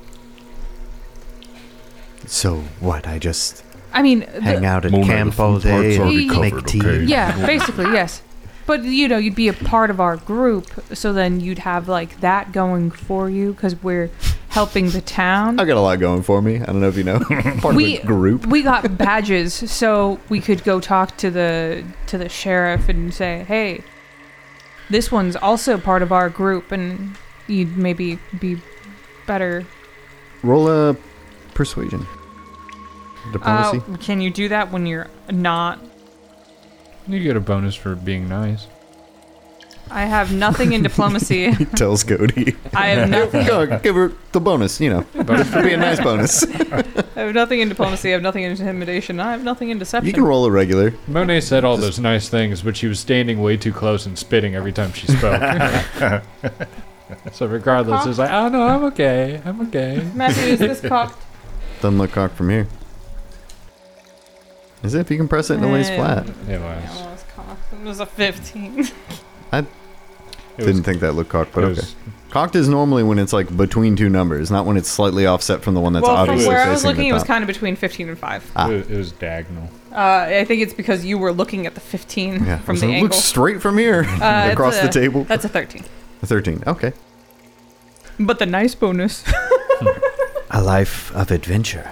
So what? I just I mean, hang the, out at Mona, camp the all food part's day already and covered, make tea. okay? yeah, basically, yes. But, you know, you'd be a part of our group, so then you'd have, like, that going for you, because we're helping the town. I got a lot going for me. I don't know if you know. Part we, of a group. We got badges, so we could go talk to the to the sheriff and say, hey, this one's also part of our group, and you'd maybe be better. Roll a persuasion. Diplomacy. Uh, can you do that when you're not? You get a bonus for being nice. I have nothing in diplomacy. He tells Cody. I have nothing. Go, give her the bonus, you know. Bonus for being a nice bonus. I have nothing in diplomacy. I have nothing in intimidation. I have nothing in deception. You can roll a regular. Monet said all those nice things, but she was standing way too close and spitting every time she spoke. So regardless, it's like, oh no, I'm okay. I'm okay. Matthew, is this cocked? Doesn't look cocked from here. As if you can press it and it lays Uh, flat. It Yeah, was. well, it was cocked. It was a fifteen. I It didn't was- think that looked cocked, but it okay. was- Cocked is normally when it's like between two numbers, not when it's slightly offset from the one that's well, from obviously where I facing was looking, the it was top. kind of between fifteen and five. Ah. It, was, it was diagonal. Uh, I think it's because you were looking at the fifteen Yeah, from so the it angle. looks straight from here Uh, it's across a- the table. That's a thirteen. A thirteen. Okay. But the nice bonus. A life of adventure.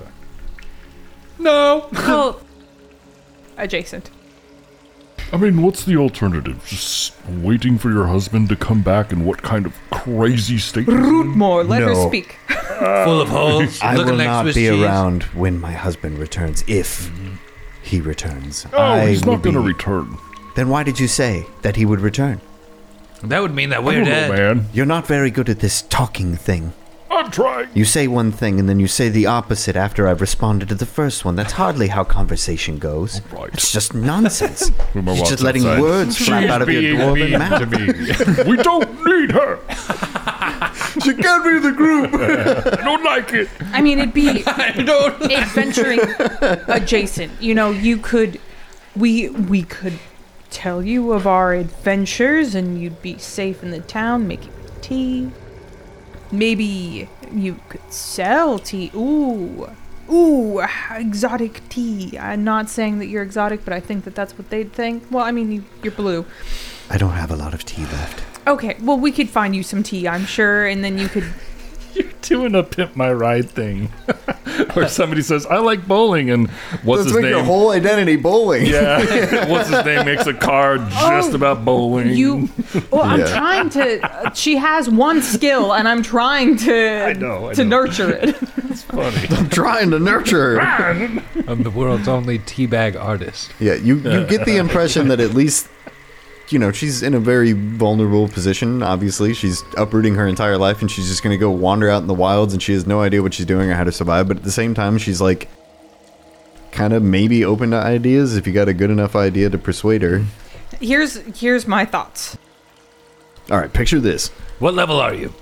No. Well, adjacent. I mean, what's the alternative? Just waiting for your husband to come back in what kind of crazy state? he's in? Rootmore, let her No. speak. Full of holes. I looking will like not Swiss be cheese. around when my husband returns, if he returns. Oh, I he's will not going to be- return. Then why did you say that he would return? That would mean that I we're don't know, dead. man. You're not very good at this talking thing. I'm trying. You say one thing and then you say the opposite after I've responded to the first one. That's hardly how conversation goes. Right. It's just nonsense. Who am I You're just watching letting outside? words flap out of your being dwarven mean mouth. to me. We don't need her. She can't be in the group. I don't like it. I mean, it'd be adventuring adjacent. You know, you could, we we could tell you of our adventures, and you'd be safe in the town making tea. Maybe you could sell tea. Ooh, ooh, exotic tea. I'm not saying that you're exotic, but I think that that's what they'd think. Well, I mean, you, you're blue. I don't have a lot of tea left. Okay, well, we could find you some tea, I'm sure, and then you could. You're doing a pimp my ride thing, where somebody says, "I like bowling," and what's Let's his make name? your whole identity bowling. Yeah, what's his name makes a card just Oh, about bowling. You, well, I'm Yeah. trying to. Uh, she has one skill, and I'm trying to I know, I to know. nurture it. funny. I'm trying to nurture her. I'm the world's only teabag artist. Yeah, you, you get the impression that at least, you know, she's in a very vulnerable position, obviously. She's uprooting her entire life and she's just going to go wander out in the wilds and she has no idea what she's doing or how to survive. But at the same time, she's like kind of maybe open to ideas if you got a good enough idea to persuade her. Here's here's my thoughts. All right, picture this. What level are you?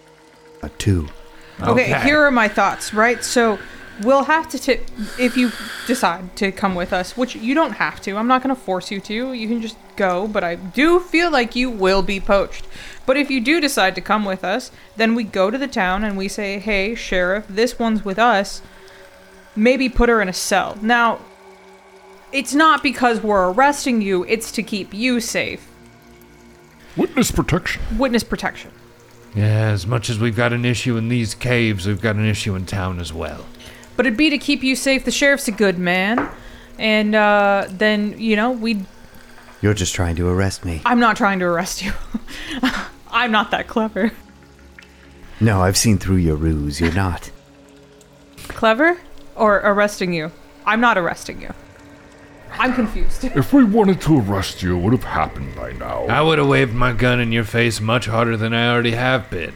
A two. Okay, here are my thoughts. Right, so we'll have to t- if you decide to come with us, which you don't have to. I'm not going to force you to. You can just go, but I do feel like you will be poached. But if you do decide to come with us, then we go to the town and we say, "Hey, sheriff, this one's with us. Maybe put her in a cell." Now, it's not because we're arresting you, it's to keep you safe. Witness protection. Witness protection. Yeah, as much as we've got an issue in these caves, we've got an issue in town as well. But it'd be to keep you safe. The sheriff's a good man. And uh, then, you know, we'd... You're just trying to arrest me. I'm not trying to arrest you. I'm not that clever. No, I've seen through your ruse. You're not. Clever? Or arresting you? I'm not arresting you. I'm confused. If we wanted to arrest you, it would have happened by now. I would have waved my gun in your face much harder than I already have been.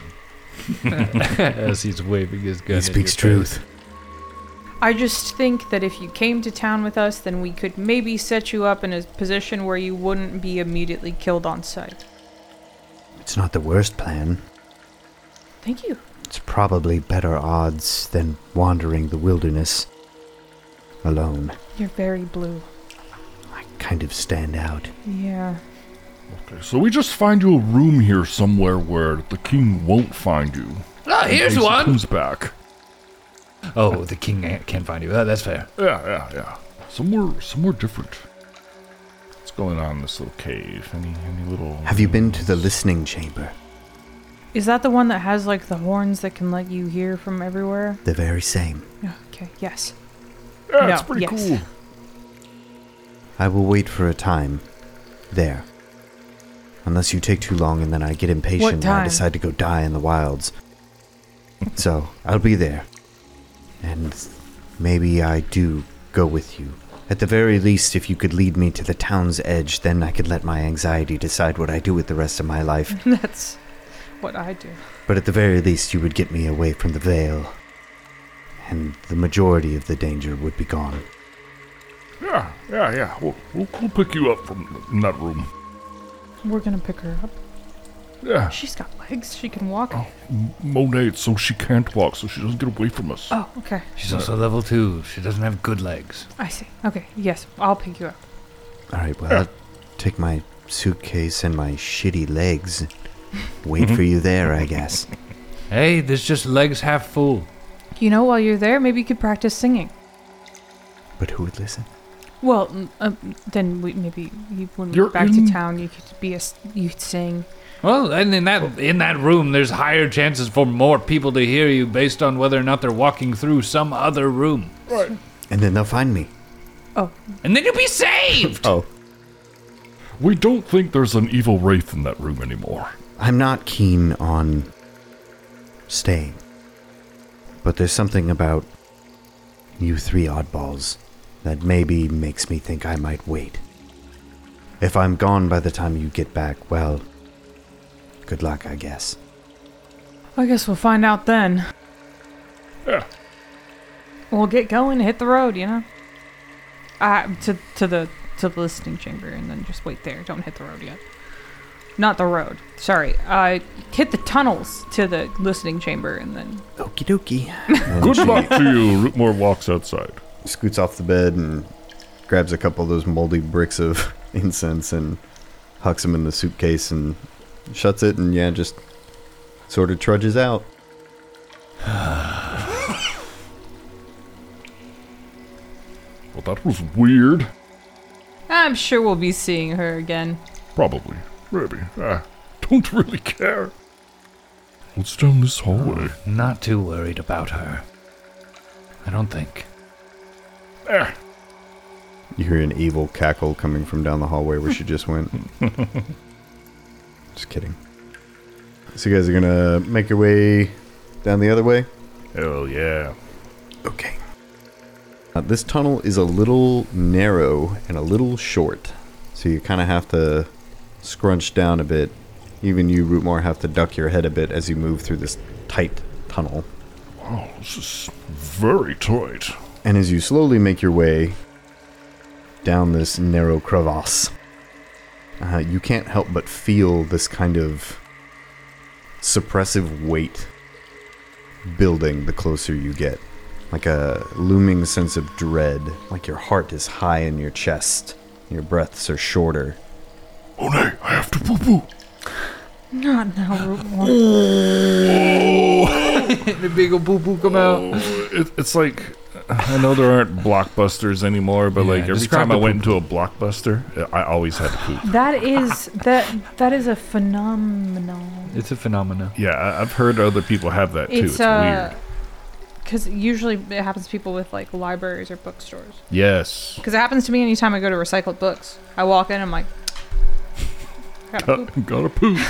As he's waving his gun. He in speaks your truth. I just think that if you came to town with us, then we could maybe set you up in a position where you wouldn't be immediately killed on sight. It's not the worst plan. Thank you. It's probably better odds than wandering the wilderness alone. You're very blue. I kind of stand out. Yeah. Okay, so we just find you a room here somewhere where the king won't find you. Ah, in here's case he one! comes back. Oh, the king can't find you. Uh, that's fair. Yeah, yeah, yeah. Somewhere, somewhere different. It's going on in this little cave? Any any little... Have you been to the listening chamber? Is that the one that has like the horns that can let you hear from everywhere? The very same. Oh, okay, yes. Yeah, it's No, pretty yes. cool. I will wait for a time there. Unless you take too long and then I get impatient and I time? decide to go die in the wilds. So, I'll be there. And maybe I do go with you. At the very least, if you could lead me to the town's edge, then I could let my anxiety decide what I do with the rest of my life. That's what I do. But at the very least, you would get me away from the Vale. And the majority of the danger would be gone. Yeah, yeah, yeah. We'll, we'll, we'll pick you up from in that room. We're gonna pick her up. Yeah. She's got legs. She can walk. Oh, M- Monet, it's so she can't walk, so she doesn't get away from us. Oh, okay. She's also level two. She doesn't have good legs. I see. Okay, yes, I'll pick you up. All right, well, I'll take my suitcase and my shitty legs. Wait for you there, I guess. Hey, there's just legs half full. You know, while you're there, maybe you could practice singing. But who would listen? Well, mm, um, then we, maybe you, when we You're get back in- to town, you could be a s- you could sing. Well, and in that in that room, there's higher chances for more people to hear you based on whether or not they're walking through some other room. Right. And then they'll find me. Oh, And then you'll be saved! Oh, We don't think there's an evil wraith in that room anymore. I'm not keen on staying. But there's something about you three oddballs that maybe makes me think I might wait. If I'm gone by the time you get back, well, good luck, I guess. I guess we'll find out then. Yeah. We'll get going, hit the road, you know. Uh, to to the to the listening chamber, and then just wait there. Don't hit the road yet. Not the road. Sorry. Uh, hit the tunnels to the listening chamber, and then. Okie dokie. And Good she luck to you. Rootmore walks outside. scoots off the bed and grabs a couple of those moldy bricks of incense and hucks them in the suitcase and shuts it and, yeah, just sort of trudges out. Well, that was weird. I'm sure we'll be seeing her again. Probably. Maybe. I don't really care. What's down this hallway? Not too worried about her. I don't think. Eh. You hear an evil cackle coming from down the hallway where she just went. Just kidding. So you guys are gonna make your way down the other way? Hell yeah. Okay. Uh, this tunnel is a little narrow and a little short, so you kind of have to scrunch down a bit. Even you, Rootmore, have to duck your head a bit as you move through this tight tunnel. Wow, this is very tight. And as you slowly make your way down this narrow crevasse, uh, you can't help but feel this kind of suppressive weight building the closer you get. Like a looming sense of dread, like your heart is high in your chest, your breaths are shorter. Monet, I have to poo-poo. Not now, Rootmore. The big ol' poo poo come out. It, it's like, I know there aren't blockbusters anymore, but Yeah, like every describe time I the went into a blockbuster, I always had to poop. That is that that is a phenomenon. It's a phenomena. Yeah, I- I've heard other people have that too. It's, It's uh, weird. because usually it happens to people with like libraries or bookstores. Yes. Because it happens to me anytime I go to recycled books. I walk in, I'm like, I gotta poop. Got, gotta poop.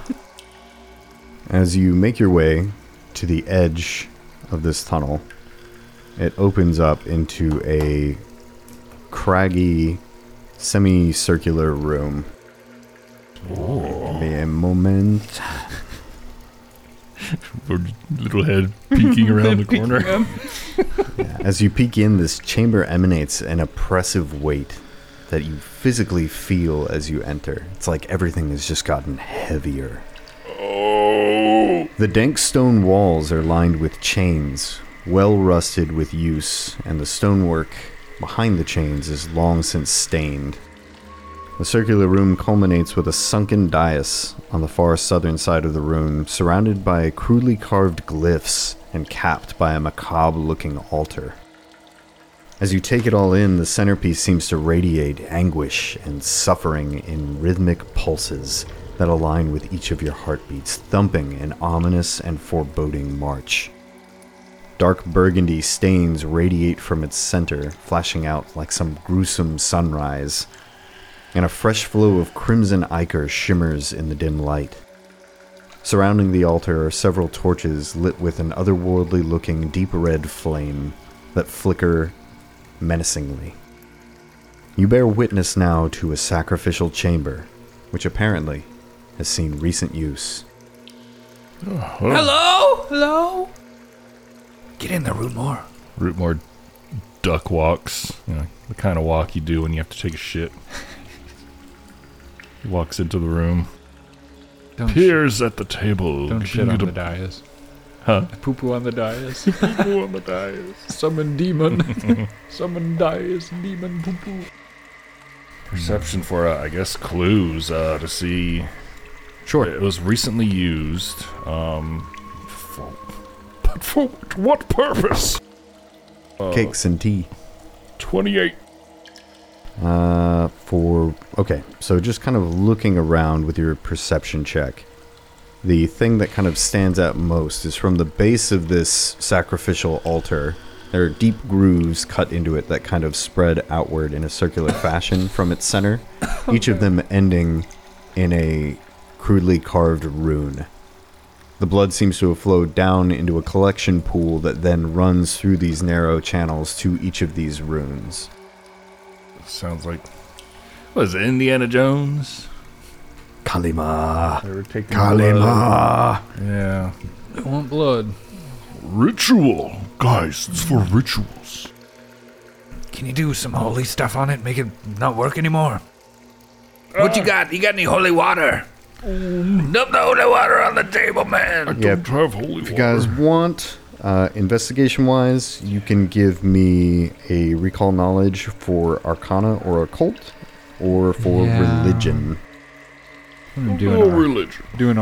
As you make your way to the edge of this tunnel, it opens up into a craggy, semicircular room. Give me a moment. Her little head peeking around the corner. Yeah, as you peek in, this chamber emanates an oppressive weight that you physically feel as you enter. It's like everything has just gotten heavier. Oh. The dank stone walls are lined with chains, well rusted with use, and the stonework behind the chains is long since stained. The circular room culminates with a sunken dais on the far southern side of the room, surrounded by crudely carved glyphs and capped by a macabre-looking altar. As you take it all in, the centerpiece seems to radiate anguish and suffering in rhythmic pulses that align with each of your heartbeats, thumping an ominous and foreboding march. Dark burgundy stains radiate from its center, flashing out like some gruesome sunrise, and a fresh flow of crimson ichor shimmers in the dim light. Surrounding the altar are several torches lit with an otherworldly-looking deep red flame that flicker menacingly. You bear witness now to a sacrificial chamber, which apparently has seen recent use. Hello? Hello? Get in there, Rootmore. Rootmore duck walks. You know, the kind of walk you do when you have to take a shit. He walks into the room. Don't Peers at the table. Don't giving shit you on the- the dais. Huh? Poo poo on the dais. Poo on the dais. Summon demon. Summon dais. Demon poo poo. Perception for, uh, I guess, clues uh, to see. Sure. It was recently used. Um, for, but for what purpose? Uh, Cakes and tea. twenty-eight. Uh, for... Okay, so just kind of looking around with your perception check. The thing that kind of stands out most is from the base of this sacrificial altar. There are deep grooves cut into it that kind of spread outward in a circular fashion from its center, each of them ending in a crudely carved rune. The blood seems to have flowed down into a collection pool that then runs through these narrow channels to each of these runes. Sounds like. What is it, Indiana Jones? Kalima. They were taking blood. Kalima. Yeah. I want blood. Ritual. Guys, it's for rituals. Can you do some holy stuff on it? Make it not work anymore? What you got? You got any holy water? Dump the holy water on the table, man. I Yeah, don't have holy If you water. guys want, uh, investigation-wise, you can give me a recall knowledge for Arcana or Occult, or for Yeah. Religion. I'm doing Oh, our, religion. doing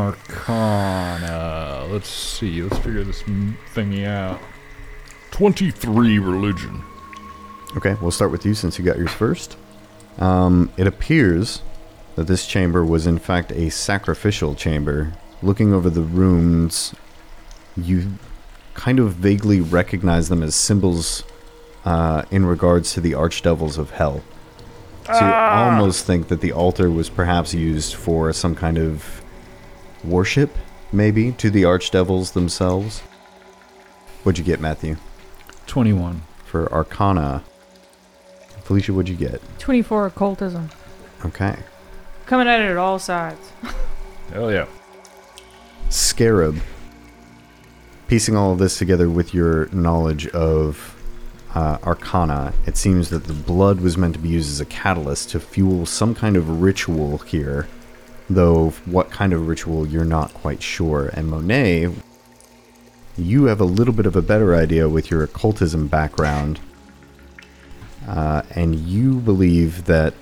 Arcana. Let's see. Let's figure this m- thingy out. twenty-three religion. Okay, we'll start with you since you got yours first. Um, it appears that this chamber was in fact a sacrificial chamber. Looking over the runes, you kind of vaguely recognize them as symbols uh, in regards to the archdevils of hell. So you almost think that the altar was perhaps used for some kind of worship, maybe, to the archdevils themselves. What'd you get, Matthew? twenty-one. For Arcana. Felicia, what'd you get? twenty-four occultism. Okay. Coming at it at all sides. Hell yeah. Scarab. Piecing all of this together with your knowledge of uh, Arcana, it seems that the blood was meant to be used as a catalyst to fuel some kind of ritual here, though what kind of ritual you're not quite sure. And Monet, you have a little bit of a better idea with your occultism background, uh, and you believe that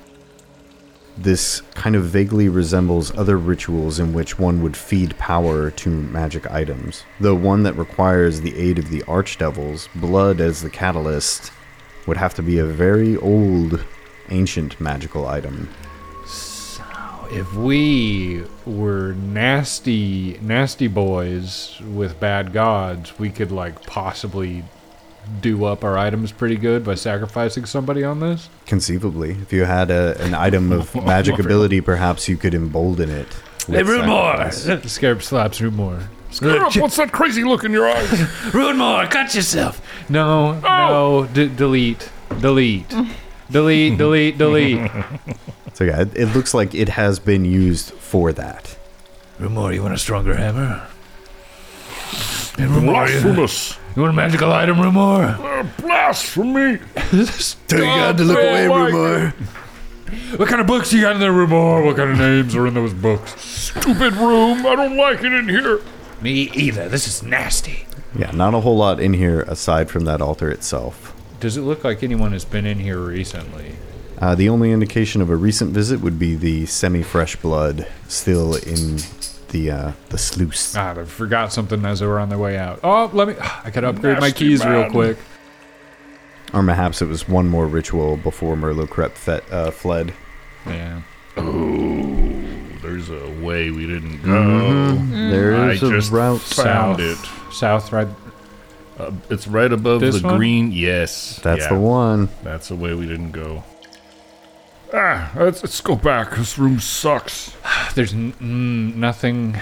this kind of vaguely resembles other rituals in which one would feed power to magic items. Though one that requires the aid of the archdevils, blood as the catalyst would have to be a very old, ancient magical item. So, if we were nasty, nasty boys with bad gods, we could, like, possibly do up our items pretty good by sacrificing somebody on this? Conceivably, if you had a, an item of magic ability, perhaps you could embolden it. Hey, with Rootmore! sacrifice. The scarab slaps root more. Scarab, what's that crazy look in your eyes? Rootmore, cut yourself! No, no, d- delete, delete, delete, delete, delete. So yeah, it, it looks like it has been used for that. Rootmore, you want a stronger hammer? Hey, Rootmore, you, Blasphemous. you want a magical item, Rootmore? Uh, blasphemy. Tell your god to look away, Oh, my Rootmore. What kind of books you got in there, Rumor? What kind of names are in those books? Stupid room. I don't like it in here. Me either. This is nasty. Yeah, not a whole lot in here aside from that altar itself. Does it look like anyone has been in here recently? Uh, the only indication of a recent visit would be the semi-fresh blood still in the uh, the sluice. Ah, they forgot something as they were on their way out. Oh, let me. I gotta upgrade my Nasty keys real man. quick. Or perhaps it was one more ritual before Merlot-Crep fe- uh, fled. Yeah. Oh, there's a way we didn't go. Mm-hmm. There I is a just route. found South. it. South, right? Uh, it's right above This the one? green. Yes. That's yeah, the one. That's the way we didn't go. Ah, let's, let's go back. This room sucks. There's n- mm, nothing.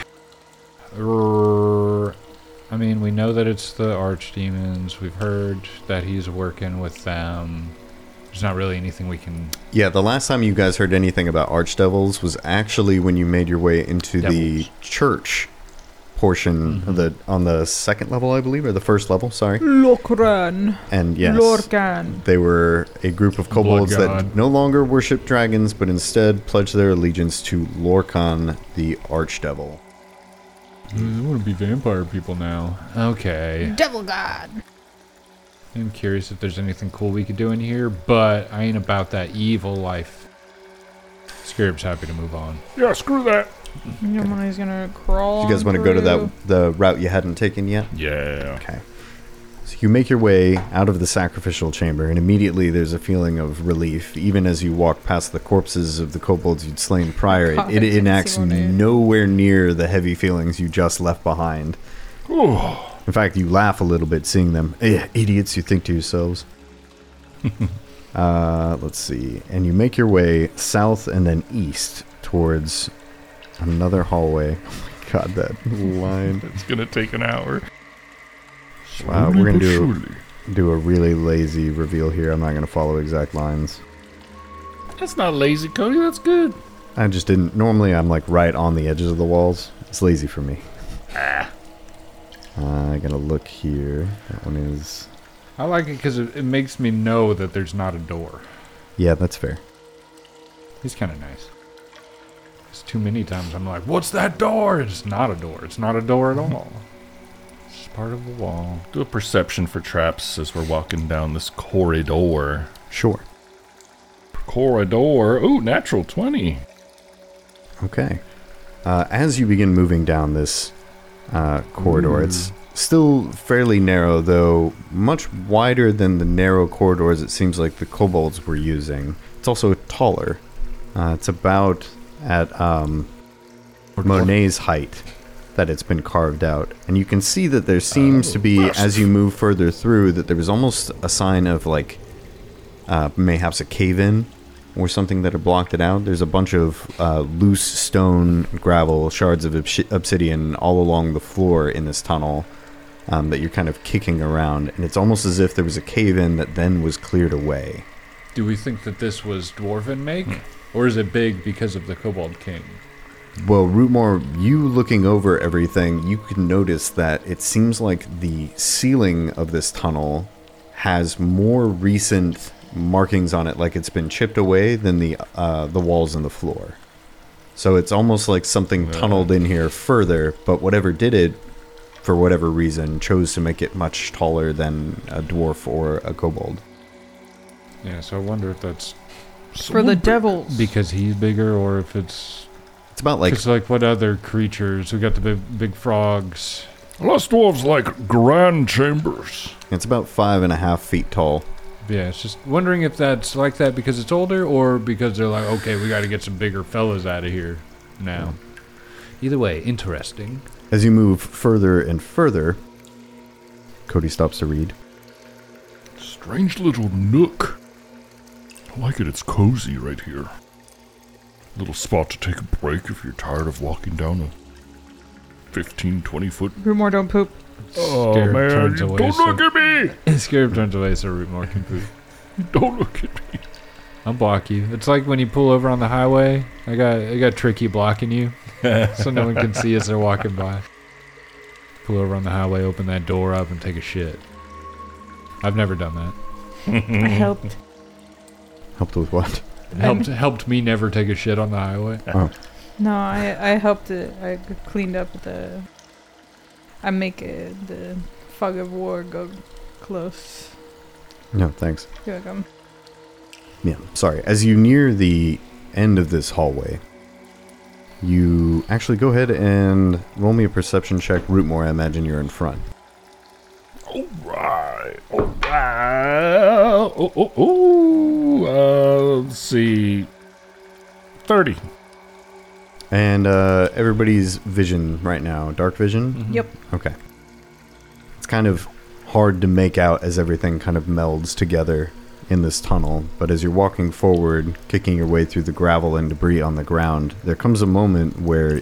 Er, I mean, we know that it's the archdemons. We've heard that he's working with them. There's not really anything we can. Yeah, the last time you guys heard anything about archdevils was actually when you made your way into the Devils. church portion Mm-hmm. of the on the second level, I believe, or the first level. Sorry. Lokran. And yes, Lorcan. they were a group of kobolds Blood that god. no longer worship dragons, but instead pledged their allegiance to Lorcan, the archdevil. They want to be vampire people now. Okay. Devil God. I'm curious if there's anything cool we could do in here, but I ain't about that evil life. Scarab's happy to move on. Yeah, screw that. Somebody's gonna crawl. Do you guys want to go to that the route you hadn't taken yet? Yeah. Okay. So you make your way out of the sacrificial chamber, and immediately there's a feeling of relief. Even as you walk past the corpses of the kobolds you'd slain prior, God, it, it enacts Simone. nowhere near the heavy feelings you just left behind. Oh, In fact, you laugh a little bit seeing them. Eh, idiots, you think to yourselves. uh, let's see. And you make your way south and then east towards another hallway. Oh my god, that line. it's gonna take an hour. Wow, Slowly we're gonna but do surely. do a really lazy reveal here. I'm not gonna follow exact lines. That's not lazy, Cody. That's good. I just didn't. Normally, I'm like right on the edges of the walls. It's lazy for me. Ah. Uh, I'm gonna look here. That one is. I like it because it, it makes me know that there's not a door. Yeah, that's fair. He's kind of nice. It's too many times I'm like, what's that door? It's not a door. It's not a door at all. It's just part of the wall. Do a perception for traps as we're walking down this corridor. Sure. Corridor. Ooh, natural twenty. Okay. Uh, as you begin moving down this uh, corridor, it's still fairly narrow, though much wider than the narrow corridors it seems like the kobolds were using. It's also taller. Uh, it's about at um, Monet's height that it's been carved out. And you can see that there seems to be, as you move further through, that there was almost a sign of like uh, mayhaps a cave-in or something that had blocked it out. There's a bunch of uh, loose stone, gravel, shards of obsi- obsidian all along the floor in this tunnel um, that you're kind of kicking around. And it's almost as if there was a cave-in that then was cleared away. Do we think that this was dwarven make? Or is it big because of the Kobold King? Well, Rootmore, you looking over everything, you can notice that it seems like the ceiling of this tunnel has more recent markings on it, like it's been chipped away, than the uh, the walls and the floor. So it's almost like something tunneled in here further, but whatever did it, for whatever reason, chose to make it much taller than a dwarf or a kobold. Yeah, so I wonder if that's For the devils. because he's bigger or if it's... It's about like It's like what other creatures? We got the big, big frogs. Us dwarves like grand chambers. it's about five and a half feet tall. Yeah, it's just wondering if that's like that because it's older or because they're like, okay, we got to get some bigger fellas out of here now. Either way, interesting. As you move further and further, Cody stops to read. Strange little nook. I like it. It's cozy right here. Little spot to take a break if you're tired of walking down a fifteen, twenty foot. Rootmore, don't poop. Oh Scarab man, turns you away, don't so- look at me! Scarab turns away so Rootmore can poop. Don't look at me. I'll block you. It's like when you pull over on the highway. I got I got Tricky blocking you so no one can see as they're walking by. Pull over on the highway, open that door up, and take a shit. I've never done that. I helped. Helped with what? Helped helped me never take a shit on the highway. Oh, No, I I helped it. I cleaned up the. I make it, the fog of war go close. no, thanks. You're welcome. Yeah, sorry. As you near the end of this hallway, you actually go ahead and roll me a perception check. Rootmore, I imagine you're in front. Alright, alright. oh, oh, oh, uh, let's see, thirty. And uh, everybody's vision right now, dark vision? Yep. Okay. It's kind of hard to make out as everything kind of melds together in this tunnel, but as you're walking forward, kicking your way through the gravel and debris on the ground, there comes a moment where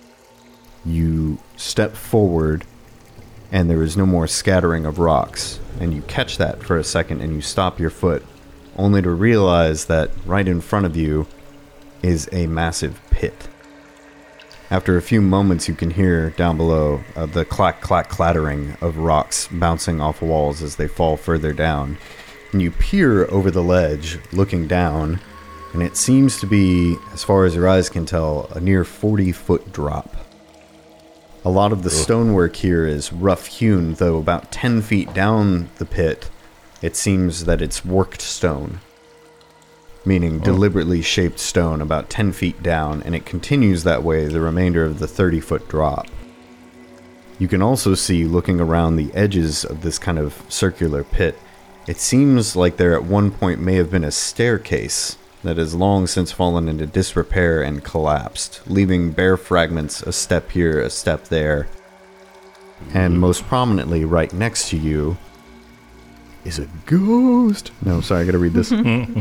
you step forward and there is no more scattering of rocks, and you catch that for a second and you stop your foot, only to realize that right in front of you is a massive pit. After a few moments, you can hear down below uh, the clack clack clattering of rocks bouncing off walls as they fall further down. And you peer over the ledge, looking down, and it seems to be, as far as your eyes can tell, a near forty foot drop. A lot of the stonework here is rough hewn, though about ten feet down the pit, it seems that it's worked stone. Meaning deliberately shaped stone about ten feet down, and it continues that way the remainder of the thirty foot drop. You can also see, looking around the edges of this kind of circular pit, it seems like there at one point may have been a staircase that has long since fallen into disrepair and collapsed, leaving bare fragments a step here, a step there. And most prominently, right next to you, is a ghost. No, sorry, I gotta read this.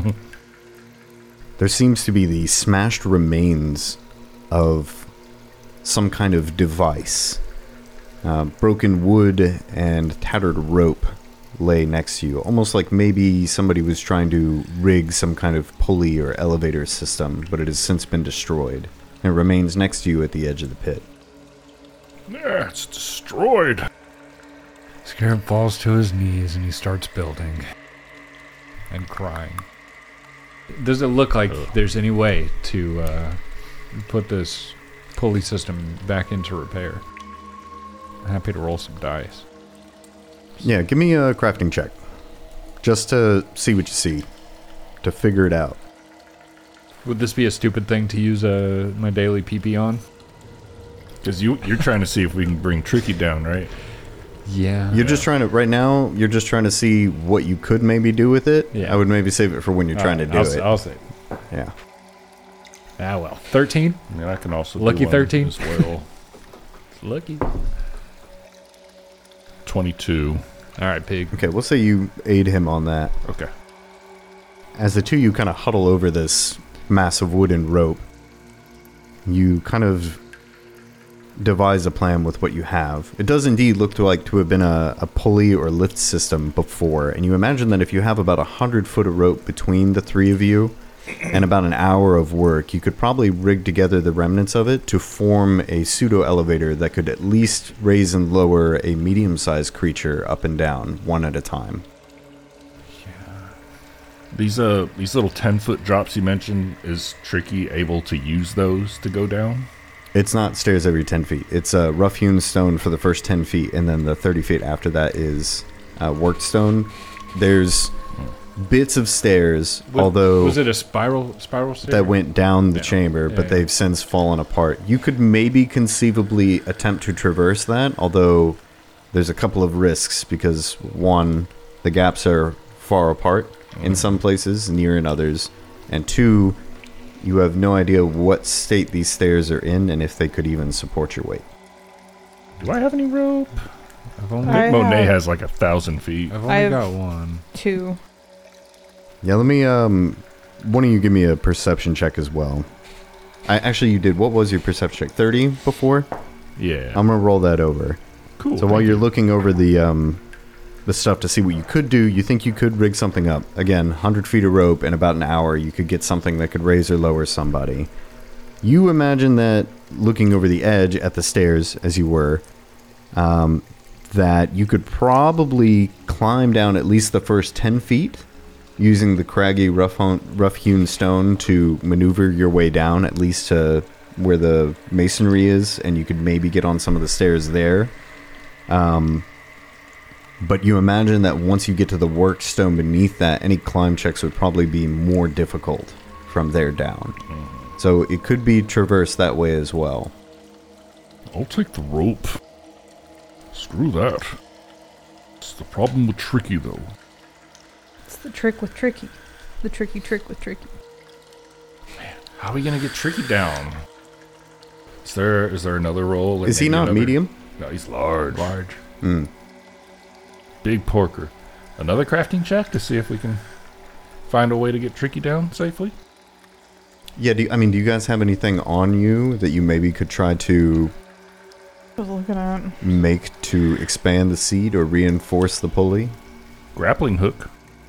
There seems to be the smashed remains of some kind of device. Uh, broken wood and tattered rope lay next to you, almost like maybe somebody was trying to rig some kind of pulley or elevator system, but it has since been destroyed. It remains next to you at the edge of the pit. Yeah, it's destroyed. Scarab falls to his knees and he starts building and crying. Does it look like Ugh. there's any way to uh, put this pulley system back into repair? I'm happy to roll some dice. Yeah, give me a crafting check. Just to see what you see. To figure it out. Would this be a stupid thing to use uh, my daily P P on? Because you, you're trying to see if we can bring Tricky down, right? Yeah. You're just trying to, right now, you're just trying to see what you could maybe do with it. Yeah. I would maybe save it for when you're trying to do I'll, it. I'll say. Yeah. Ah, well. thirteen? I mean, I can also Lucky do one thirteen? as well. Lucky. twenty-two. All right, pig. Okay, we'll say you aid him on that. Okay. As the two of you kind of huddle over this mass of wooden rope, you kind of devise a plan with what you have. It does indeed look to like to have been a, a pulley or lift system before, and you imagine that if you have about a hundred foot of rope between the three of you and about an hour of work, you could probably rig together the remnants of it to form a pseudo elevator that could at least raise and lower a medium-sized creature up and down one at a time. These uh these little ten foot drops you mentioned, is Tricky able to use those to go down? It's not stairs every ten feet. It's a uh, rough-hewn stone for the first ten feet, and then the thirty feet after that is uh, worked stone. There's bits of stairs, Was, although was it a spiral spiral stair? that went down the Yeah. chamber, Yeah, but yeah. they've since fallen apart. You could maybe conceivably attempt to traverse that, although there's a couple of risks because, one, the gaps are far apart in some places, near in others, and two, you have no idea what state these stairs are in and if they could even support your weight. Do I have any rope? I've only, I I think Monet have- has like a thousand feet. I've I only have- got one. Two. Yeah, let me, um, one of you give me a perception check as well. I Actually, you did. What was your perception check? thirty before? Yeah. I'm going to roll that over. cool. So while thank you're you. looking over the um, the stuff to see what you could do, you think you could rig something up. Again, one hundred feet of rope in about an hour, you could get something that could raise or lower somebody. You imagine that looking over the edge at the stairs, as you were, um, that you could probably climb down at least the first ten feet using the craggy, rough rough-hewn stone to maneuver your way down at least to where the masonry is, and you could maybe get on some of the stairs there. Um, but you imagine that once you get to the worked stone beneath that, any climb checks would probably be more difficult from there down. So it could be traversed that way as well. I'll take the rope. Screw that. It's the problem with Tricky, though. The trick with Tricky. The tricky trick with Tricky. How are we gonna get Tricky down? Is there is there another roll? Like Is he maybe not another- medium? No, he's large. Large. Hmm. Big porker. Another crafting check to see if we can find a way to get Tricky down safely. Yeah, do you, I mean, do you guys have anything on you that you maybe could try to I was looking at. make to expand the seat or reinforce the pulley? Grappling hook.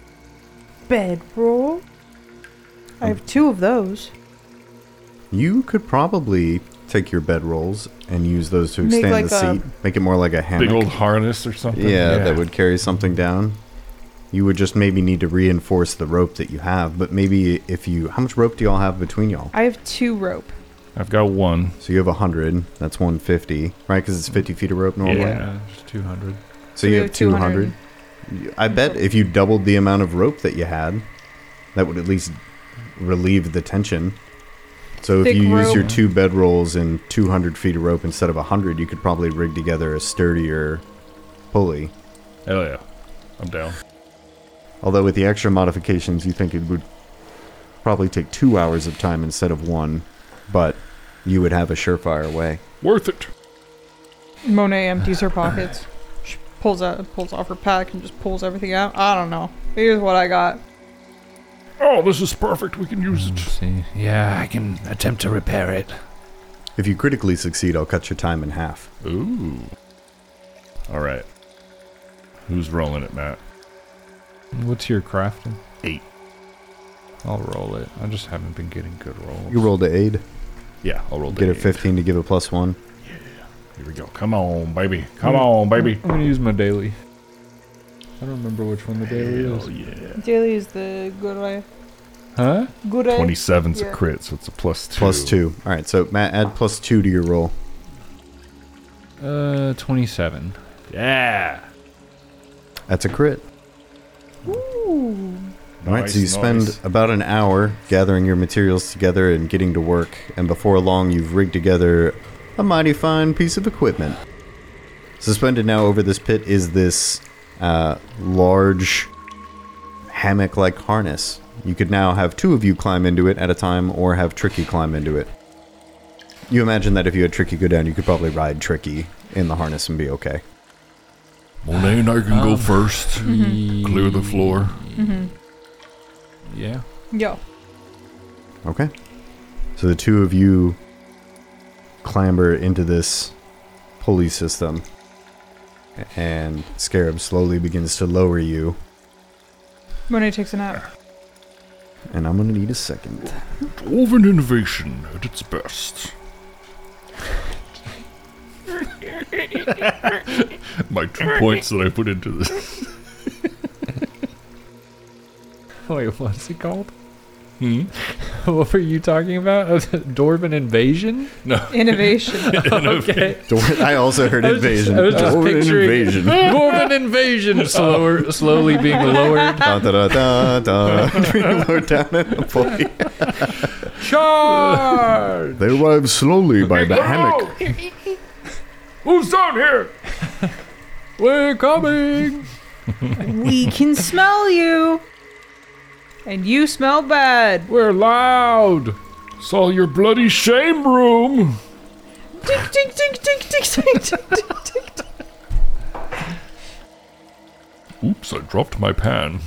Bedroll. I have two of those. You could probably take your bed rolls and use those to Make extend like the a- seat. Make it more like a hammock. Big old harness or something. yeah, that would carry something down. You would just maybe need to reinforce the rope that you have, but maybe if you... How much rope do y'all have between y'all? I have two rope. I've got one. So you have one hundred. That's one hundred fifty, right? Because it's fifty feet of rope normally. Yeah, just two hundred. So you have two hundred. I bet if you doubled the amount of rope that you had, that would at least relieve the tension. So if Thick you use your rope. two bedrolls and two hundred feet of rope instead of one hundred, you could probably rig together a sturdier pulley. Hell yeah. I'm down. Although with the extra modifications, you think it would probably take two hours of time instead of one, but you would have a surefire way. Worth it. Monet empties her pockets. She pulls out, pulls off her pack and just pulls everything out. I don't know. Here's what I got. Oh, this is perfect. We can use Let's it. see. Yeah, I can attempt to repair it. If you critically succeed, I'll cut your time in half. Ooh. All right. Who's rolling it, Matt? What's your crafting? Eight. I'll roll it. I just haven't been getting good rolls. You roll to aid, Yeah, I'll roll. get the a fifteen to give a plus one. Here we go. Come on, baby. Come on, baby. I'm gonna use my daily. I don't remember which one the daily is. Hell yeah. Daily is the good way. Huh? Good way. twenty-seven's Yeah. a crit, so it's a plus two. Plus two. All right, so Matt, add plus two to your roll. Uh, twenty-seven. Yeah. That's a crit. Ooh. All right, so you Nice, spend nice. about an hour gathering your materials together and getting to work, and before long, you've rigged together a mighty fine piece of equipment. Suspended now over this pit is this uh, large hammock-like harness. You could now have two of you climb into it at a time, or have Tricky climb into it. You imagine that if you had Tricky go down, you could probably ride Tricky in the harness and be okay. Monet and I can go first. Mm-hmm. Clear the floor. Yeah. Yo. Okay. So the two of you clamber into this pulley system, and Scarab slowly begins to lower you, Monet takes a nap. and I'm gonna need a second. Dwarven innovation at its best. My two points that I put into this. Wait, what's it called? Hmm? What were you talking about? Dwarven invasion? Innovation. Okay. Dwar- I also heard I was just- invasion. I was just Dwarven picturing- invasion. Dwarven invasion! Slower, slowly being lowered. Da, da, da, da, da. Being lowered down in a pulley. Charge! They arrive slowly by the hammock. Who's down here? We're coming! We can smell you. And you smell bad. We're loud! It's all your bloody shame room. Tink, tink, tink, tink, tink, tink, tink, tink, tink. Oops, I dropped my pan.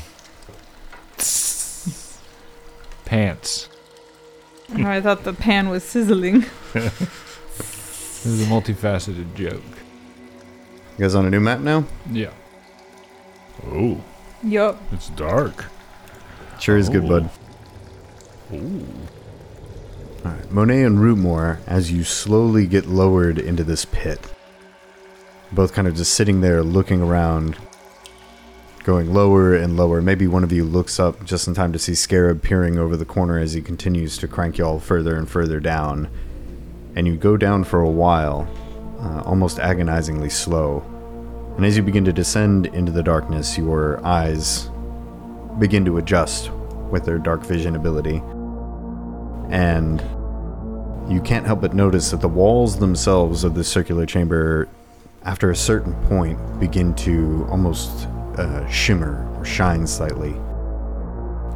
Pants. Oh, I thought the pan was sizzling. This is a multifaceted joke. You guys on a new map now? Yeah. Oh, Yup. it's dark. Sure is good, Oh. bud. Ooh. Alright, Monet and Rootmore, as you slowly get lowered into this pit, both kind of just sitting there looking around, going lower and lower. Maybe one of you looks up just in time to see Scarab peering over the corner as he continues to crank y'all further and further down. And you go down for a while, uh, almost agonizingly slow. And as you begin to descend into the darkness, your eyes begin to adjust with their dark vision ability. And you can't help but notice that the walls themselves of this circular chamber, after a certain point, begin to almost uh, shimmer or shine slightly.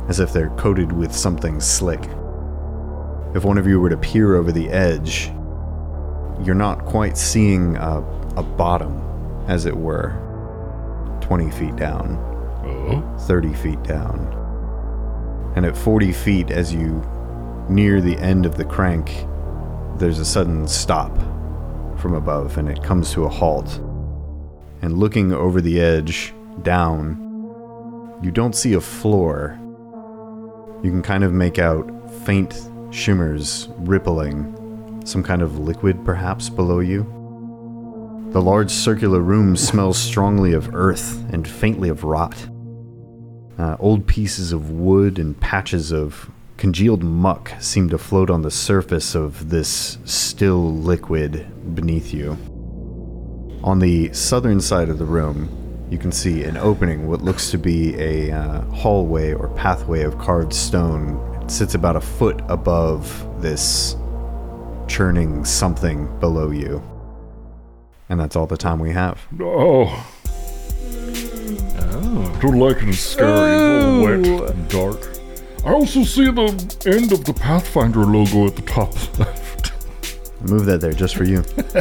as if they're coated with something slick. If one of you were to peer over the edge, you're not quite seeing a, a bottom, as it were. twenty feet down, Oh? thirty feet down. And at forty feet, as you near the end of the crank, there's a sudden stop from above, and it comes to a halt. And looking over the edge, down, you don't see a floor. You can kind of make out faint shimmers rippling, some kind of liquid perhaps below you. The large circular room smells strongly of earth and faintly of rot. Uh, old pieces of wood and patches of congealed muck seem to float on the surface of this still liquid beneath you. On the southern side of the room, you can see an opening, what looks to be a uh, hallway or pathway of carved stone. It sits about a foot above this churning something below you. And that's all the time we have. Oh. Oh. Don't like it, it's scary. It's all wet and dark. I also see the end of the Pathfinder logo at the top left. Move that there just for you.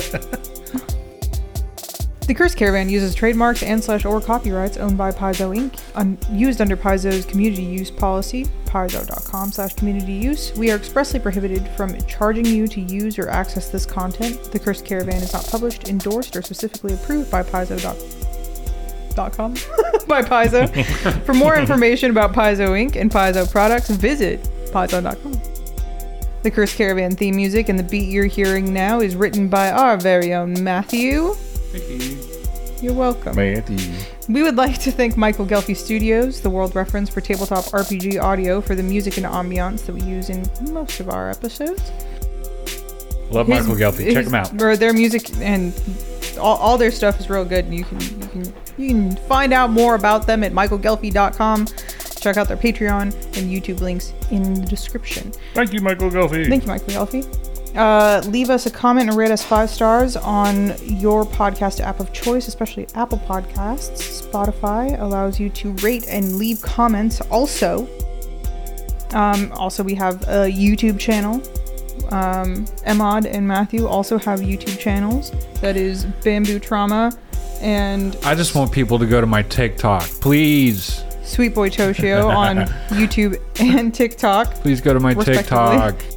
The Cursed Caravan uses trademarks and slash or copyrights owned by Paizo Incorporated, un- used under Paizo's community use policy, paizo.com slash community use. We are expressly prohibited from charging you to use or access this content. The Cursed Caravan is not published, endorsed, or specifically approved by Paizo dot com by Paizo. For more information about Paizo Incorporated and Paizo products, visit paizo dot com. The Cursed Caravan theme music and the beat you're hearing now is written by our very own Matthew. You're welcome. Matthew. We would like to thank Michael Gelfi Studios, the world reference for tabletop R P G audio, for the music and ambiance that we use in most of our episodes. Love His- Michael Gelfi. Check his- him out. or their music and all, all their stuff is real good, and you can you can you can find out more about them at michael gelfi dot com. Check out their Patreon and YouTube links in the description. Thank you, Michael Gelfi. Thank you, Michael Gelfi. Uh, leave us a comment and rate us five stars on your podcast app of choice, especially Apple Podcasts. Spotify allows you to rate and leave comments. Also, um, also we have a YouTube channel. Um, Emad and Matthew also have YouTube channels. That is Bamboo Trauma and I just want people to go to my TikTok. Please. Sweet Boy Toshio on YouTube and TikTok. Please go to my Respectively. TikTok.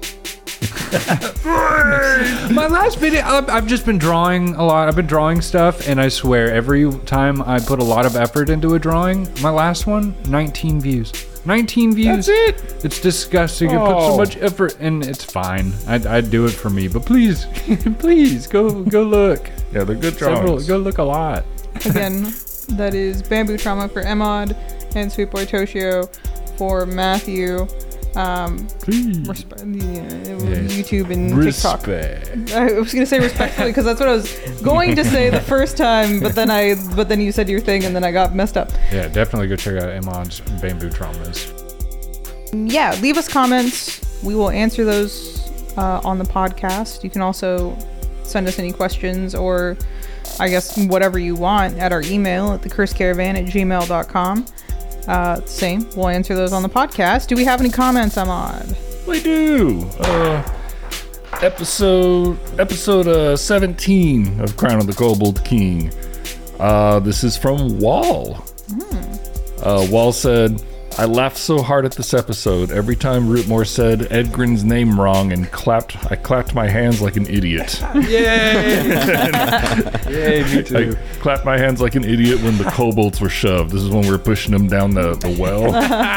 My last video, I've, I've just been drawing a lot. I've been drawing stuff, and I swear every time I put a lot of effort into a drawing, my last one, nineteen views. nineteen views. That's it? It's disgusting. I put so Oh. much effort, and it's fine. I'd, I'd do it for me, but please, please go go look. Yeah, they're good Several, drawings. go look a lot. Again, that is Bamboo Trauma for Emad and Sweet Boy Toshio for Matthew. Um, Please. respe- yeah, Yes. YouTube and Respect. TikTok. I was gonna say respectfully because that's what I was going to say the first time, but then I, but then you said your thing and then I got messed up. Yeah, definitely go check out Emon's Bamboo Traumas. Yeah, leave us comments. We will answer those uh, on the podcast. You can also send us any questions or, I guess, whatever you want at our email at the cursed caravan at gmail dot com. Uh, same. We'll answer those on the podcast. Do we have any comments, Ahmad? We do. Uh, episode episode uh, seventeen of Crown of the Kobold King. Uh, this is from Wall. Uh, Wall said, I laughed so hard at this episode. Every time Rootmore said Edgrin's name wrong and clapped, I clapped my hands like an idiot. Yay! Yay, me I clapped my hands like an idiot when the kobolds were shoved. This is when we were pushing them down the, the well.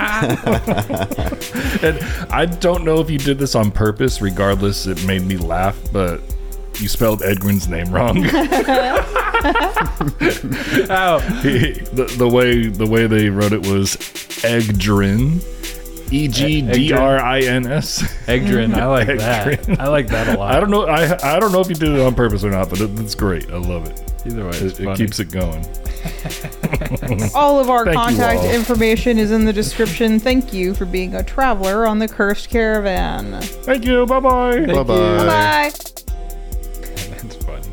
And I don't know if you did this on purpose. Regardless, it made me laugh, but you spelled Edgrin's name wrong. Oh, He- the, the way the way they wrote it was Egdrin. E G D R I N S. Egdrin, I like that. Egdrin. I like that a lot. I don't know. I I don't know if you did it on purpose or not, but it, it's great. I love it. Either way, it's It, it funny. keeps it going. All of our Thank you contact all. information is in the description. Thank you for being a traveler on the Cursed Caravan. Thank you. Bye bye. Thank Bye-bye. you. Bye. That's funny.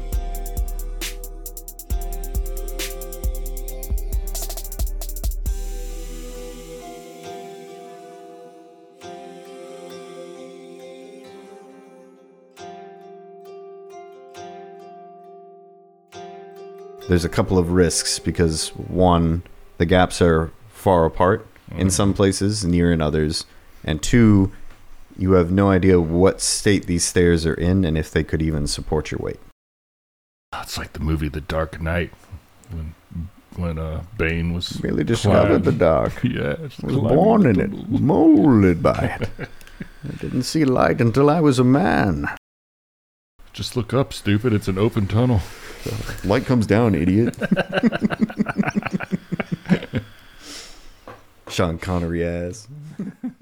there's a couple of risks because, one, the gaps are far apart in some places, near in others, and two, you have no idea what state these stairs are in and if they could even support your weight. It's like the movie The Dark Knight when when uh, Bane was Really discovered climbed. the dark. Yeah, it's Was climbing born the in it, tunnel. molded by it. I didn't see light until I was a man. Just look up, stupid. It's an open tunnel. Light comes down, idiot. Sean Connery ass.